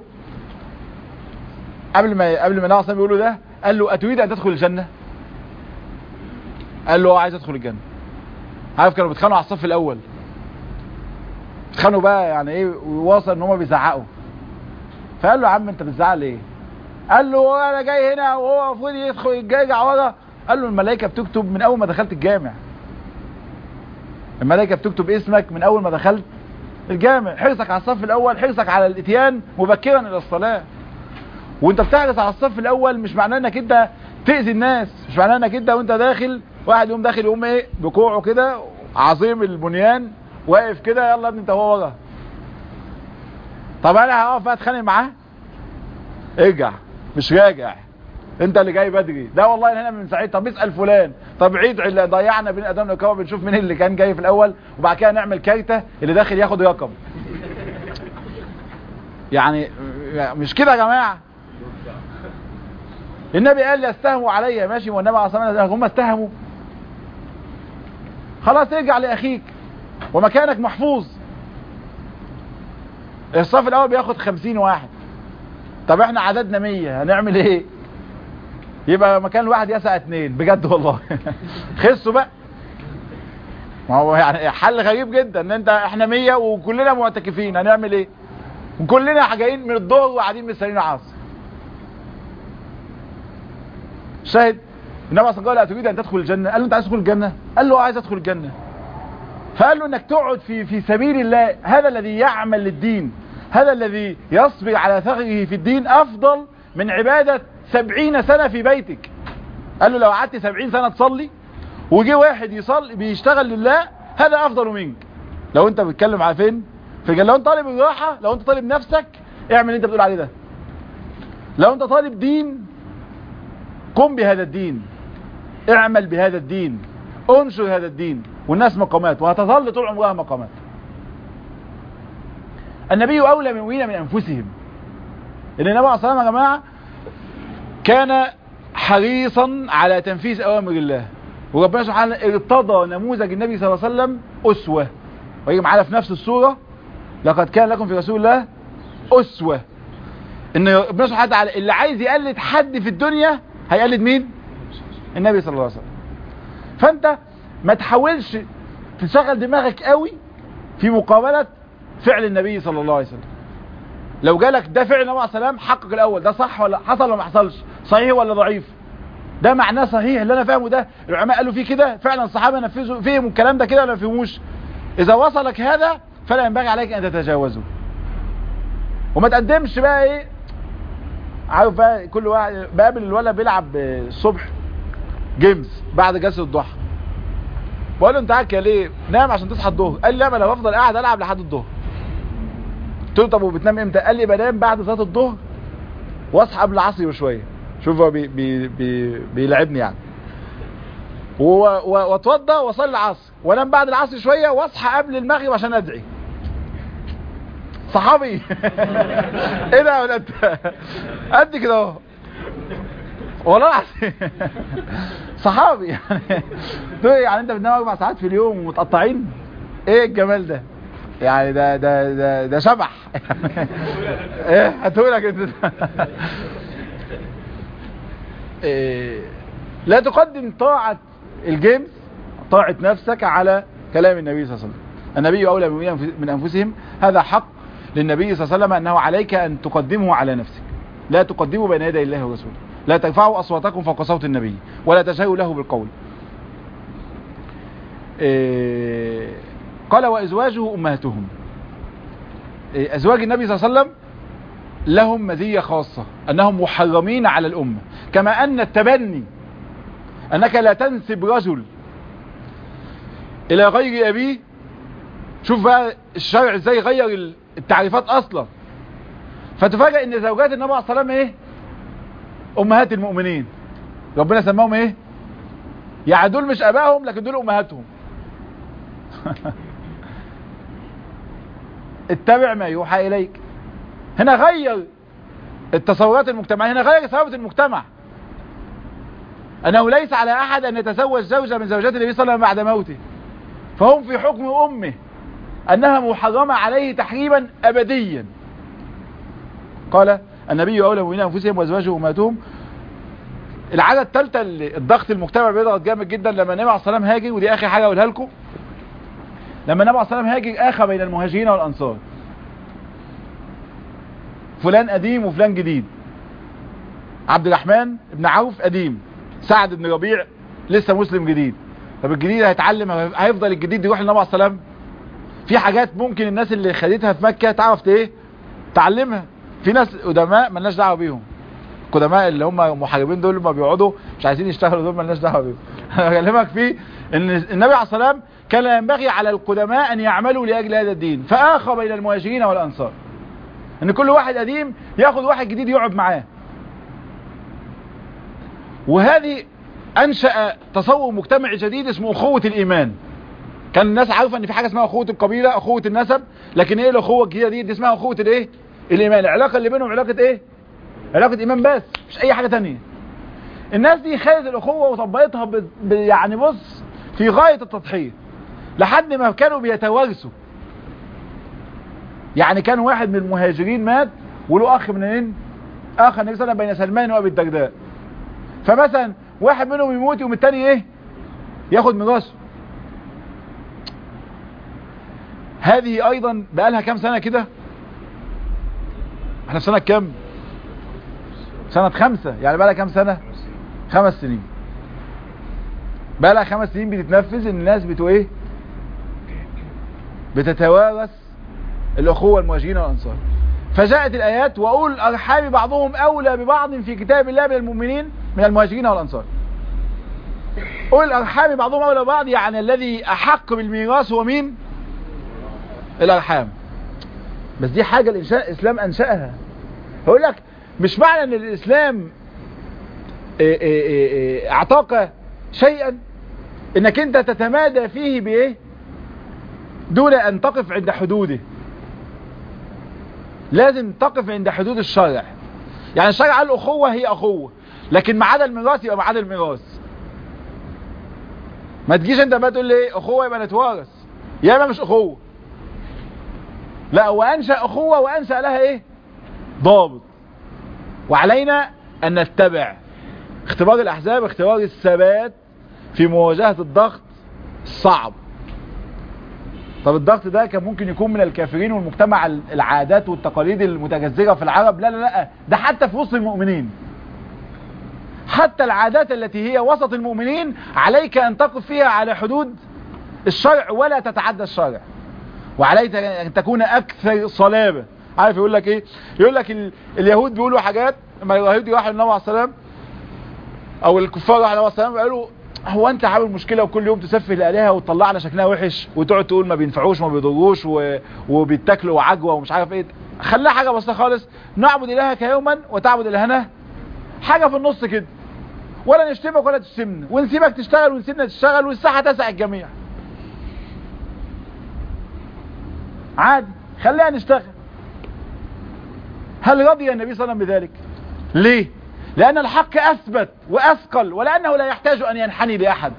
S1: قبل ما قبل ما النبي عليه بيقول له ده، قال له اتريد ان تدخل الجنة؟ قال له اه عايز ادخل الجنة. عارف كانوا بيتخانقوا على الصف الاول، بيتخانقوا بقى يعني ايه، وواصل ان هم بيزعقوا. فقال له يا عم انت بتزعق ليه؟ قال له انا جاي هنا وهو المفروض يدخل يرجع ورا. قال له الملائكه بتكتب من اول ما دخلت الجامع، الملائكه بتكتب اسمك من اول ما دخلت الجامع. حرصك على الصف الاول، حرصك على الاتيان مبكرا الى الصلاه. وانت بتحرص على الصف الاول مش معناه انك انت تأذي الناس، مش معناه انك انت وانت داخل واحد يقوم داخل يقوم ايه بكوعه كده عظيم البنيان واقف كده يلا ابني انت هو ورا. طب انا هقف بقى اتخانق معاه؟ ارجع، مش راجع، انت اللي جاي بدري. ده والله هنا من ساعتها. طب اسال فلان، طب عيد اللي ضيعنا بين ادم والكواب بنشوف مين اللي كان جاي في الاول وبعد كده نعمل كارته اللي داخل ياخد رقم. يعني مش كده يا جماعه. النبي قال يستهموا عليا ماشي، والنبي عليه الصلاه والسلام هم استهموا. خلاص ارجع لاخيك ومكانك محفوظ. الصف الاول بياخد خمسين واحد، طب احنا عددنا مية هنعمل ايه؟ يبقى مكان الواحد يسع اتنين بجد والله. خسوا بقى. ما هو يعني حل غريب جدا ان انت احنا مية وكلنا معتكفين هنعمل ايه؟ وكلنا جايين من الظهر وقاعدين مستنيين العصر. شاهد النبي صلى الله عليه وسلم قال تريد ان تدخل الجنه؟ قال له انت عايز تدخل الجنه؟ قال له عايز ادخل الجنه. فقال له انك تقعد في في سبيل الله، هذا الذي يعمل للدين، هذا الذي يصبر على ثغره في الدين افضل من عباده سبعين سنه في بيتك. قال له لو قعدت سبعين سنه تصلي وجي واحد يصلي بيشتغل لله هذا افضل منك. لو انت بتتكلم على فين؟ في لو انت طالب الراحه، لو انت طالب نفسك اعمل اللي انت بتقول عليه ده. لو انت طالب دين قم بهذا الدين، اعمل بهذا الدين، انشر هذا الدين. والناس مقامات وهتظل طول عمرها مقامات. النبي اولى من وين من انفسهم. ان النبي عليه الصلاه والسلام يا جماعه كان حريصا على تنفيذ اوامر الله، وربنا سبحانه ارتضى نموذج النبي صلى الله عليه وسلم اسوه. ويجي معانا في نفس السوره لقد كان لكم في رسول الله اسوه. ان ربنا سبحانه وتعالى اللي عايز يقلد حد في الدنيا هيقلد مين؟ النبي صلى الله عليه وسلم. فانت ما تحاولش تشغل دماغك قوي في مقابلة فعل النبي صلى الله عليه وسلم. لو جالك ده فعل النبي عليه الصلاة والسلام حقق الاول ده صح ولا حصل ولا ما حصلش، صحيح ولا ضعيف، ده معناه صحيح اللي انا فاهمه ده العلماء قالوا فيه كده فعلا الصحابه نفذوا فيهم الكلام ده كده ولا ما فهموش. اذا وصلك هذا فلا ينبغي عليك ان تتجاوزه وما تقدمش بقى ايه. عارف بقى كل واحد بقابل الولد بيلعب الصبح جيمز بعد جلسه الضحى، بقول له انت قاعد كده ليه؟ نام عشان تصحى الظهر. قال لي لا ما انا بفضل قاعد العب لحد الظهر. قلت له طب وبتنام امتى؟ قال لي بنام بعد صلاه الظهر واصحى قبل العصر بشويه. شوف هو بي بي بي بيلعبني يعني. واتوضى واصلي العصر وانام بعد العصر شويه واصحى قبل المغرب عشان ادعي. صحابي ايه ده يا ولاد؟ قد كده اهو والله العظيم. صحابي يعني. يعني انت بتنام اربع ساعات في اليوم ومتقطعين؟ ايه الجمال ده يعني؟ ده ده ده ده شبح. ايه هتقولك انت؟ إيه لا تقدم طاعة الجيمز طاعة نفسك على كلام النبي صلى الله عليه وسلم. النبي أولى من أنفسهم، هذا حق للنبي صلى الله عليه وسلم أنه عليك أن تقدمه على نفسك. لا تقدمه بين يدي الله ورسوله. لا ترفعوا أصواتكم فوق صوت النبي ولا تجهروا له بالقول. إيه قال وأزواجه أمهاتهم. إيه أزواج النبي صلى الله عليه وسلم لهم مزية خاصة أنهم محرمين على الأمة، كما أن التبني أنك لا تنسب رجل إلى غير أبيه. شوف بقى الشرع إزاي غير التعريفات أصلا، فتفاجأ أن زوجات النبي عليه الصلاة والسلام إيه؟ أمهات المؤمنين. ربنا سماهم إيه؟ يعني دول مش أباهم لكن دول أمهاتهم. اتبع ما يوحى إليك. هنا غير التصورات المجتمعية، هنا غير ثوابت المجتمع، أنه ليس على أحد أن يتزوج زوجة من زوجات النبي صلى الله عليه وسلم بعد موته، فهم في حكم أمه أنها محرمة عليه تحريما أبديا. قال النبي أولى من أنفسهم وأزواجه أمهاتهم. العادة الثالثة الضغط المجتمع بيضغط جامد جدا لما النبي عليه الصلاة والسلام هاجر، ودي آخر حاجة أقولها لكم. لما النبي عليه الصلاة والسلام هاجر آخى بين المهاجرين والأنصار، فلان قديم وفلان جديد. عبد الرحمن بن عوف قديم، سعد بن ربيع لسه مسلم جديد. طب الجديد هيتعلم، هيفضل الجديد يروح للنبي عليه الصلاة والسلام؟ في حاجات ممكن الناس اللي خدتها في مكة تعرف ايه تعلمها، في ناس قدماء مالناش دعوه بيهم، القدماء اللي هم محاربين دول ما بيقعدوا مش عايزين يشتغلوا، دول مالناش دعوه بيهم. انا بكلمك فيه ان النبي عليه الصلاه والسلام كان ينبغي على القدماء ان يعملوا لاجل هذا الدين، فاخى بين المهاجرين والانصار، ان كل واحد قديم ياخد واحد جديد يقعد معاه. وهذه انشأ تصور مجتمعي جديد اسمه اخوة الايمان. كان الناس عارفه ان في حاجه اسمها اخوة القبيله، اخوة النسب، لكن ايه الاخوة الجديده دي؟ دي اسمها اخوة الايه؟ الايمان. العلاقه اللي بينهم علاقه ايه؟ علاقه ايمان بس، مش اي حاجه تانية. الناس دي خدت الاخوه وطبقتها ب... ب... يعني بص في غايه التضحيه، لحد ما كانوا بيتوارثوا. يعني كان واحد من المهاجرين مات وله اخ منين؟ اخ النبي صلى الله عليه وسلم بين سلمان وابي الدرداء. فمثلا واحد منهم يموت يوم التاني ايه؟ ياخد ميراثه. هذه ايضا بقى لها كام سنه كده؟ احنا في سنه كام؟ سنه خمسة، يعني بقى لها كام سنه؟ خمس سنين. بقى لها خمس سنين بتتنفذ ان الناس بتو ايه؟ بتتوارث الاخوه المهاجرين والانصار. فجاءت الايات واولو الارحام بعضهم اولى ببعض في كتاب الله من المؤمنين من المهاجرين والانصار. اولو الارحام بعضهم اولى ببعض، يعني الذي احق بالميراث هو مين؟ الارحام. بس دي حاجه الانشاء الاسلام انشاها. هقول لك مش معنى ان الاسلام اعطاك شيئا انك انت تتمادى فيه بايه دون ان تقف عند حدوده. لازم تقف عند حدود الشرع. يعني الشرع قال الاخوه هي اخوه، لكن ما عدا الميراث يبقى ما عدا الميراث. ما تجيش انت بقى تقول لي ايه اخوه يبقى نتوارث، يا اما مش اخوه. لا، وانشا اخوه وانشا لها ايه؟ ضابط. وعلينا ان نتبع. اختبار الاحزاب اختبار الثبات في مواجهه الضغط الصعب. طب الضغط ده كان ممكن يكون من الكافرين والمجتمع العادات والتقاليد المتجذرة في العرب. لا لا لا، ده حتى في وسط المؤمنين. حتى العادات التي هي وسط المؤمنين عليك ان تقف فيها على حدود الشرع ولا تتعدى الشرع، وعليك ان تكون اكثر صلابة. عارف يقول لك ايه؟ يقول لك ال... اليهود بيقولوا حاجات. لما اليهود راحوا للنبي عليه السلام او الكفار راحوا للنبي عليه السلام قالوا هو انت عامل مشكلة وكل يوم تسفه الالهة وتطلع لنا شكلها وحش وتقعد تقول ما بينفعوش وما بيضروش و... وبيتاكلوا وعجوة ومش عارف ايه. خليها حاجة بسيطة خالص، نعبد الهك يوما وتعبد الهنا حاجة في النص كده، ولا نشتمك ولا تشتمنا، ونسيبك تشتغل ونسيبنا تشتغل والساحة تسع الجميع. عادي، خليها نشتغل. هل رضي النبي صلى الله عليه وسلم بذلك؟ ليه؟ لأن الحق أثبت وأثقل، ولأنه لا يحتاج أن ينحني لأحد.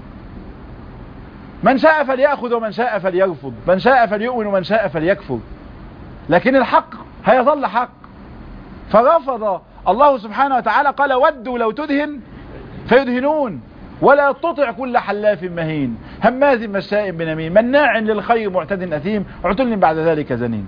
S1: من شاء فليأخذ ومن شاء فليرفض، من شاء فليؤمن ومن شاء فليكفر، لكن الحق هيظل حق. فرفض الله سبحانه وتعالى، قال ودوا لو تدهن فيدهنون ولا تطع كل حلاف مهين هماز مشاء بنميم مناع للخير معتد أثيم عتل بعد ذلك زنين.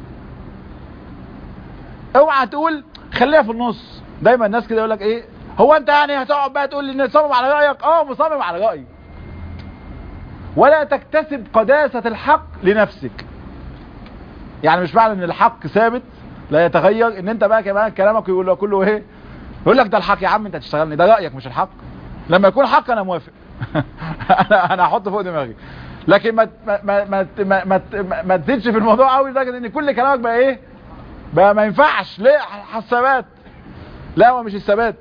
S1: اوعى تقول خليها في النص. دايما الناس كده يقول لك ايه، هو انت يعني هتقعد بقى تقول لي نصمم على رايك؟ اه مصمم على رايي. ولا تكتسب قداسة الحق لنفسك. يعني مش معنى ان الحق ثابت لا يتغير ان انت بقى كمان كلامك يقول له كله ايه، يقول لك ده الحق يا عم انت تشتغلني، ده رايك مش الحق. لما يكون حق انا موافق. انا انا هحطه فوق دماغي، لكن ما ما ما ما ما, ما, ما تزيدش في الموضوع قوي لدرجه ان كل كلامك بقى ايه بقى ما ينفعش. ليه؟ الثبات. لا، هو مش الثبات.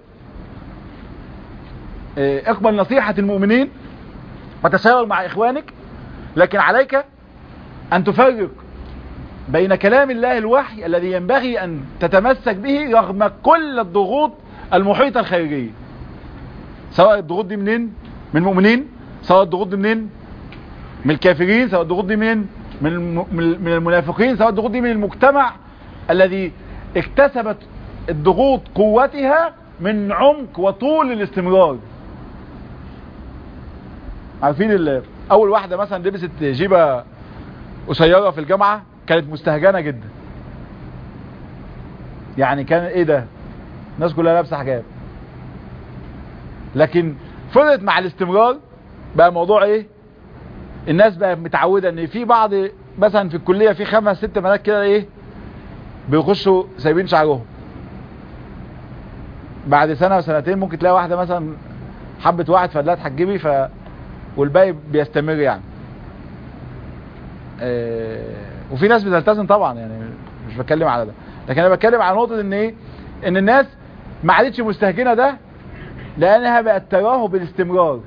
S1: إيه، اقبل نصيحة المؤمنين وتشاور مع اخوانك، لكن عليك ان تفرق بين كلام الله الوحي الذي ينبغي ان تتمسك به رغم كل الضغوط المحيطة الخارجية. سواء الضغوط دي منين؟ من المؤمنين، سواء الضغوط دي منين؟ من الكافرين، سواء الضغوط دي منين؟ من من المنافقين، سواء الضغوط دي من المجتمع الذي اكتسبت الضغوط قوتها من عمق وطول الاستمرار. عارفين اول واحدة مثلا لبست جيبة قصيرة في الجامعة كانت مستهجنة جدا. يعني كان ايه ده؟ الناس كلها لابسة حجاب. لكن فضلت مع الاستمرار بقى موضوع ايه؟ الناس بقى متعودة ان في بعض مثلا في الكلية في خمس ست بنات كده ايه بيخشوا سايبين شعرهم. بعد سنة وسنتين ممكن تلاقي واحدة مثلا حبة واحد فقال لها اتحجبي ف والباقي بيستمر يعني. اه... وفي ناس بتلتزم طبعا يعني، مش بتكلم على ده، لكن انا بتكلم على نقطة ان ايه، ان الناس ما عادتش مستهجنة ده لانها بقت تراه بالاستمرار.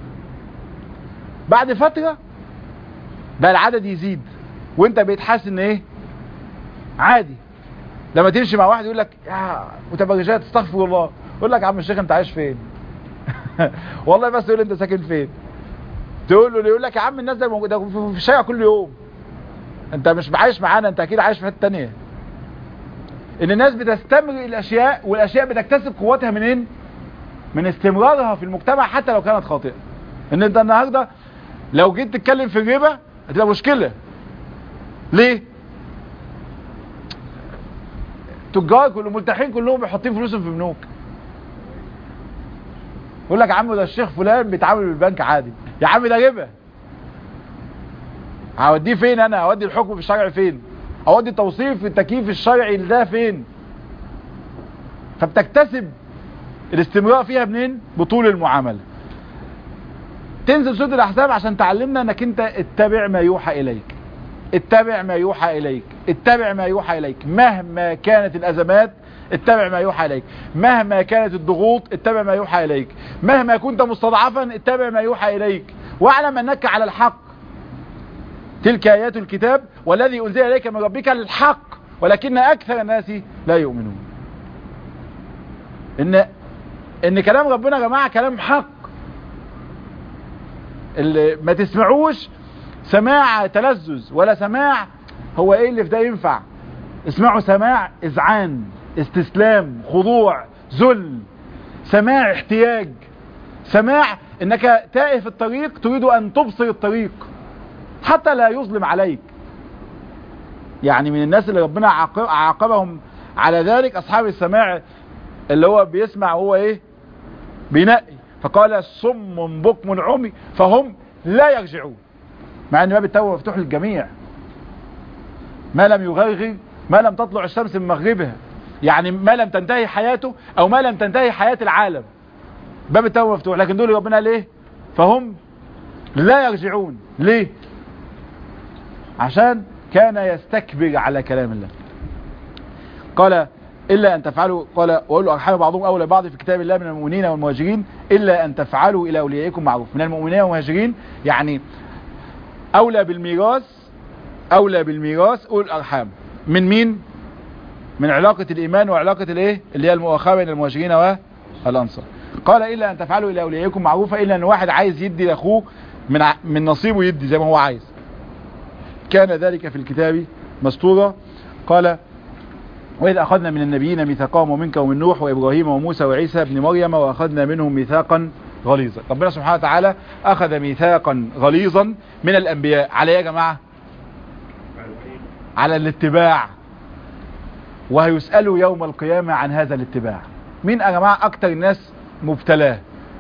S1: بعد فترة بقى العدد يزيد وانت بقيت حاسس ان ايه عادي. لما تمشي مع واحد يقول لك يا متبرجات استغفر الله، يقول لك يا عم الشيخ انت عايش فين؟ والله بس يقول انت ساكن فين؟ تقول له يقول لك يا عم الناس ده موجوده في الشارع كل يوم، انت مش عايش معانا، انت اكيد عايش في حته ثانيه. ان الناس بتستمر الاشياء، والاشياء بتكتسب قوتها منين؟ من استمرارها في المجتمع حتى لو كانت خاطئه. ان انت النهارده لو جيت تتكلم في الربا هتبقى مشكله. ليه؟ تجار كل ملتحين كلهم بيحطين فلوسهم في بنوك. يقول لك يا عم ده الشيخ فلان بيتعامل بالبنك عادي. يا عم ده ربا. هوديه فين انا؟ اودي الحكم في الشرع فين؟ اودي التوصيف التكييف الشرعي ده فين؟ فبتكتسب الاستمرار فيها منين؟ بطول المعامله. تنزل سورة الاحزاب عشان تعلمنا انك انت اتبع ما يوحى اليك، اتبع ما يوحى اليك، اتبع ما يوحى اليك، مهما كانت الازمات اتبع ما يوحى اليك، مهما كانت الضغوط اتبع ما يوحى اليك، مهما كنت مستضعفا اتبع ما يوحى اليك، واعلم انك على الحق. تلك ايات الكتاب والذي انزل اليك من ربك الحق ولكن اكثر الناس لا يؤمنون. ان ان كلام ربنا يا جماعه كلام حق، اللي ما تسمعوش سماع تلذذ ولا سماع هو ايه اللي في ده ينفع. اسمعوا سماع اذعان، استسلام، خضوع، ذل، سماع احتياج، سماع انك تائه في الطريق تريد ان تبصر الطريق حتى لا يظلم عليك. يعني من الناس اللي ربنا عاقبهم على ذلك اصحاب السماع، اللي هو بيسمع هو ايه بينقي، فقال صم بكم عمي فهم لا يرجعون. مع ان باب التوبه مفتوح للجميع ما لم يغرغر، ما لم تطلع الشمس من مغربها، يعني ما لم تنتهي حياته او ما لم تنتهي حياة العالم باب التوبه مفتوح. لكن دول ربنا ليه فهم لا يرجعون؟ ليه؟ عشان كان يستكبر على كلام الله. قال إلا أن تفعلوا، قال وقالوا أرحام بعضهم أولى بعض في كتاب الله من المؤمنين والمهاجرين إلا أن تفعلوا إلى أوليائكم معروف. من المؤمنين والمهاجرين يعني أولى بالميراث، أولى بالميراث أولو الأرحام. من مين؟ من علاقة الإيمان وعلاقة الإيه اللي هي المؤاخاة بين المهاجرين والأنصار. قال إلا أن تفعلوا إلى أوليائكم معروفا، إلا أن واحد عايز يدي لأخوه من من نصيبه يدي زي ما هو عايز، كان ذلك في الكتاب مسطورا. قال وإذا أخذنا من النبيين ميثاقهم ومنك ومن نوح وإبراهيم وموسى وعيسى ابن مريم وأخذنا منهم ميثاقا غليظا. ربنا سبحانه وتعالى أخذ ميثاقا غليظا من الأنبياء على إيه يا جماعة؟ على الاتباع، وهيسألوا يوم القيامة عن هذا الاتباع. مين يا جماعة أكتر الناس مبتلاه؟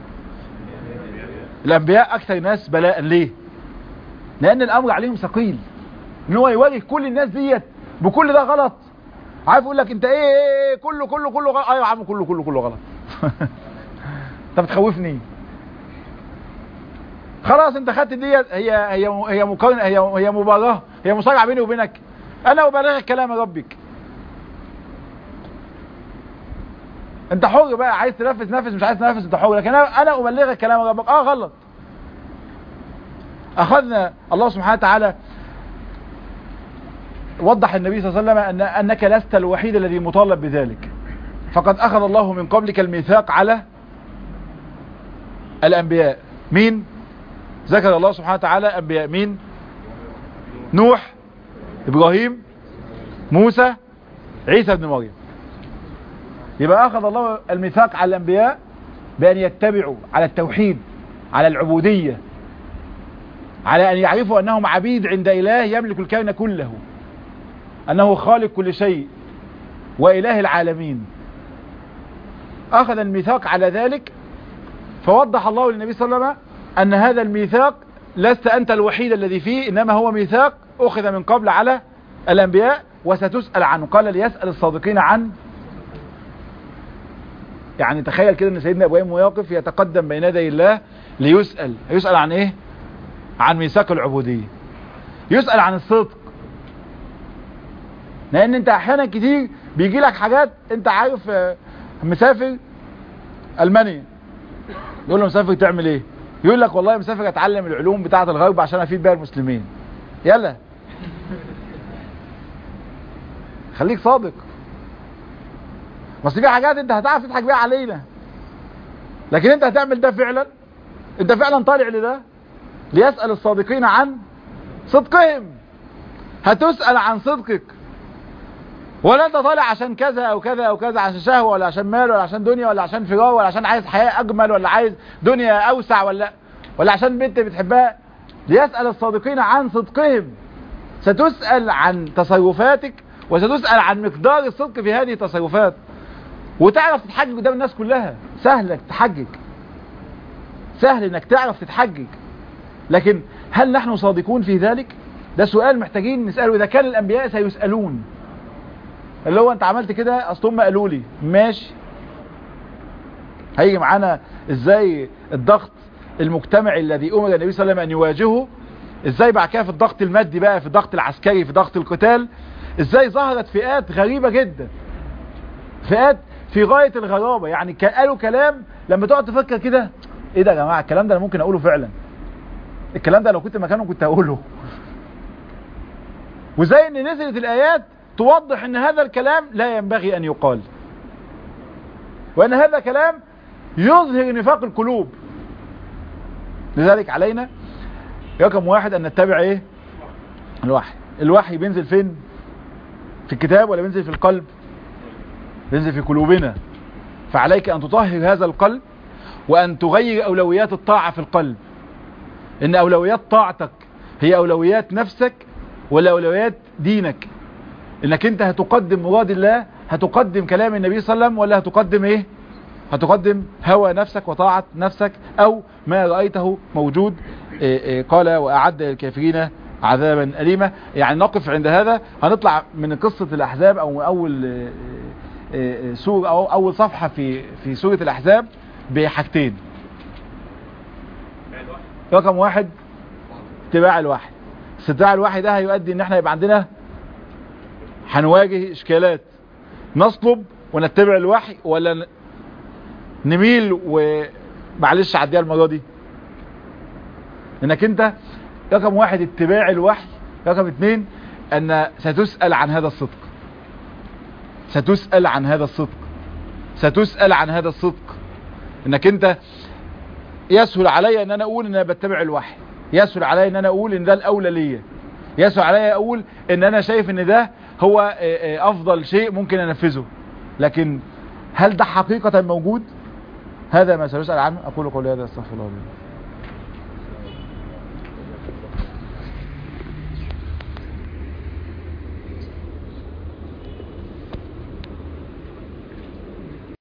S1: الأنبياء أكتر الناس بلاء. ليه؟ لأن الأمر عليهم ثقيل، إن هو يواجه كل الناس ديت بكل ده غلط. عارف يقول لك انت ايه, ايه كله كله كله غلط. ايوه يا عم كله كله كله غلط. انت بتخوفني. خلاص انت خدت ديت، هي هي هي مقارنه، هي هي مباراه، هي مصارعه بيني وبينك. انا ابلغك كلام ربك، انت حر بقى، عايز تنفذ نفذ، مش عايز تنفذ انت حر، لكن انا انا ابلغك كلام ربك. اه غلط. اخذنا الله سبحانه وتعالى وضح النبي صلى الله عليه وسلم أن أنك لست الوحيد الذي مطالب بذلك، فقد أخذ الله من قبلك الميثاق على الأنبياء. مين؟ ذكر الله سبحانه وتعالى أنبياء مين؟ نوح، إبراهيم، موسى، عيسى ابن مريم. يبقى أخذ الله الميثاق على الأنبياء بأن يتبعوا على التوحيد، على العبودية، على أن يعرفوا أنهم عبيد عند إله يملك الكون كله، أنه خالق كل شيء وإله العالمين. أخذ الميثاق على ذلك، فوضح الله للنبي صلى الله عليه وسلم أن هذا الميثاق لست أنت الوحيد الذي فيه، إنما هو ميثاق أخذ من قبل على الأنبياء وستسأل عنه. قال ليسأل الصادقين عن يعني تخيل كده ان سيدنا ابراهيم واقف يتقدم بين يدي الله ليسأل. يسأل عن ايه؟ عن ميثاق العبودية، يسأل عن الصدق. لان انت احيانا كتير بيجي لك حاجات، انت عارف مسافر المانيا، يقول له مسافر تعمل ايه؟ يقول لك والله مسافر اتعلم العلوم بتاعة الغرب عشان افيد بيها المسلمين. يلا خليك صادق. بس في حاجات انت هتعرف تضحك بيها علينا، لكن انت هتعمل ده فعلا؟ انت فعلا طالع لده؟ ليسأل الصادقين عن صدقهم. هتسأل عن صدقك، ولا انت طالع عشان كذا او كذا او كذا، عشان شهوة ولا عشان مال ولا عشان دنيا ولا عشان فرار ولا عشان عايز حياة اجمل ولا عايز دنيا اوسع ولا ولا عشان بنت بتحبها. ليسأل الصادقين عن صدقهم. ستسأل عن تصرفاتك، وستسأل عن مقدار الصدق في هذه التصرفات، وتعرف تتحجج قدام الناس كلها. سهل انك تتحجج، سهل انك تعرف تتحجج، لكن هل نحن صادقون في ذلك؟ ده سؤال محتاجين نسأله. اذا كان الانبياء سيسألون، اللي هو انت عملت كده اصل هم قالوا لي، ماشي. هيجي معانا ازاي الضغط المجتمعي الذي امر النبي صلى الله عليه وسلم ان يواجهه، ازاي بعد كده في الضغط المادي بقى، في الضغط العسكري، في ضغط القتال، ازاي ظهرت فئات غريبة جدا، فئات في غاية الغرابة. يعني قالوا كلام لما تقعد تفكر كده، ايه ده يا جماعة؟ الكلام ده انا ممكن اقوله فعلا، الكلام ده لو كنت مكانه كنت اقوله. وزي ان نزلت الايات توضح ان هذا الكلام لا ينبغي ان يقال، وان هذا كلام يظهر نفاق القلوب. لذلك علينا رقم واحد ان نتبع ايه؟ الوحي. الوحي بينزل فين؟ في الكتاب ولا بينزل في القلب؟ بينزل في قلوبنا. فعليك ان تطهر هذا القلب، وان تغير اولويات الطاعة في القلب. ان اولويات طاعتك هي اولويات نفسك ولا اولويات دينك؟ انك انت هتقدم مراد الله، هتقدم كلام النبي صلى الله عليه وسلم، ولا هتقدم ايه؟ هتقدم هوى نفسك وطاعة نفسك، او ما رأيته موجود. إيه إيه قال واعد للكافرين عذابا أليما. يعني نقف عند هذا. هنطلع من قصة الاحزاب او اول إيه إيه سورة او اول صفحة في في سورة الاحزاب بحاجتين. رقم واحد اتباع الوحي. اتباع الوحي ده هيؤدي ان احنا يبقى عندنا، هنواجه اشكالات، نصلب ونتبع الوحي ولا نميل ومعلش عديها المرة دي. انك انت رقم واحد اتباع الوحي، رقم اتنين ان ستسأل عن هذا الصدق، ستسأل عن هذا الصدق، ستسأل عن هذا الصدق. انك انت يسهل علي ان انا اقول ان انا بتبع الوحي، يسهل علي ان انا اقول ان ده الاولى ليا، يسهل علي اقول ان انا شايف ان ده هو افضل شيء ممكن انفذه، لكن هل ده حقيقة موجود؟ هذا ما سنسأل عنه. اقول قولي هذا، استغفر الله لي.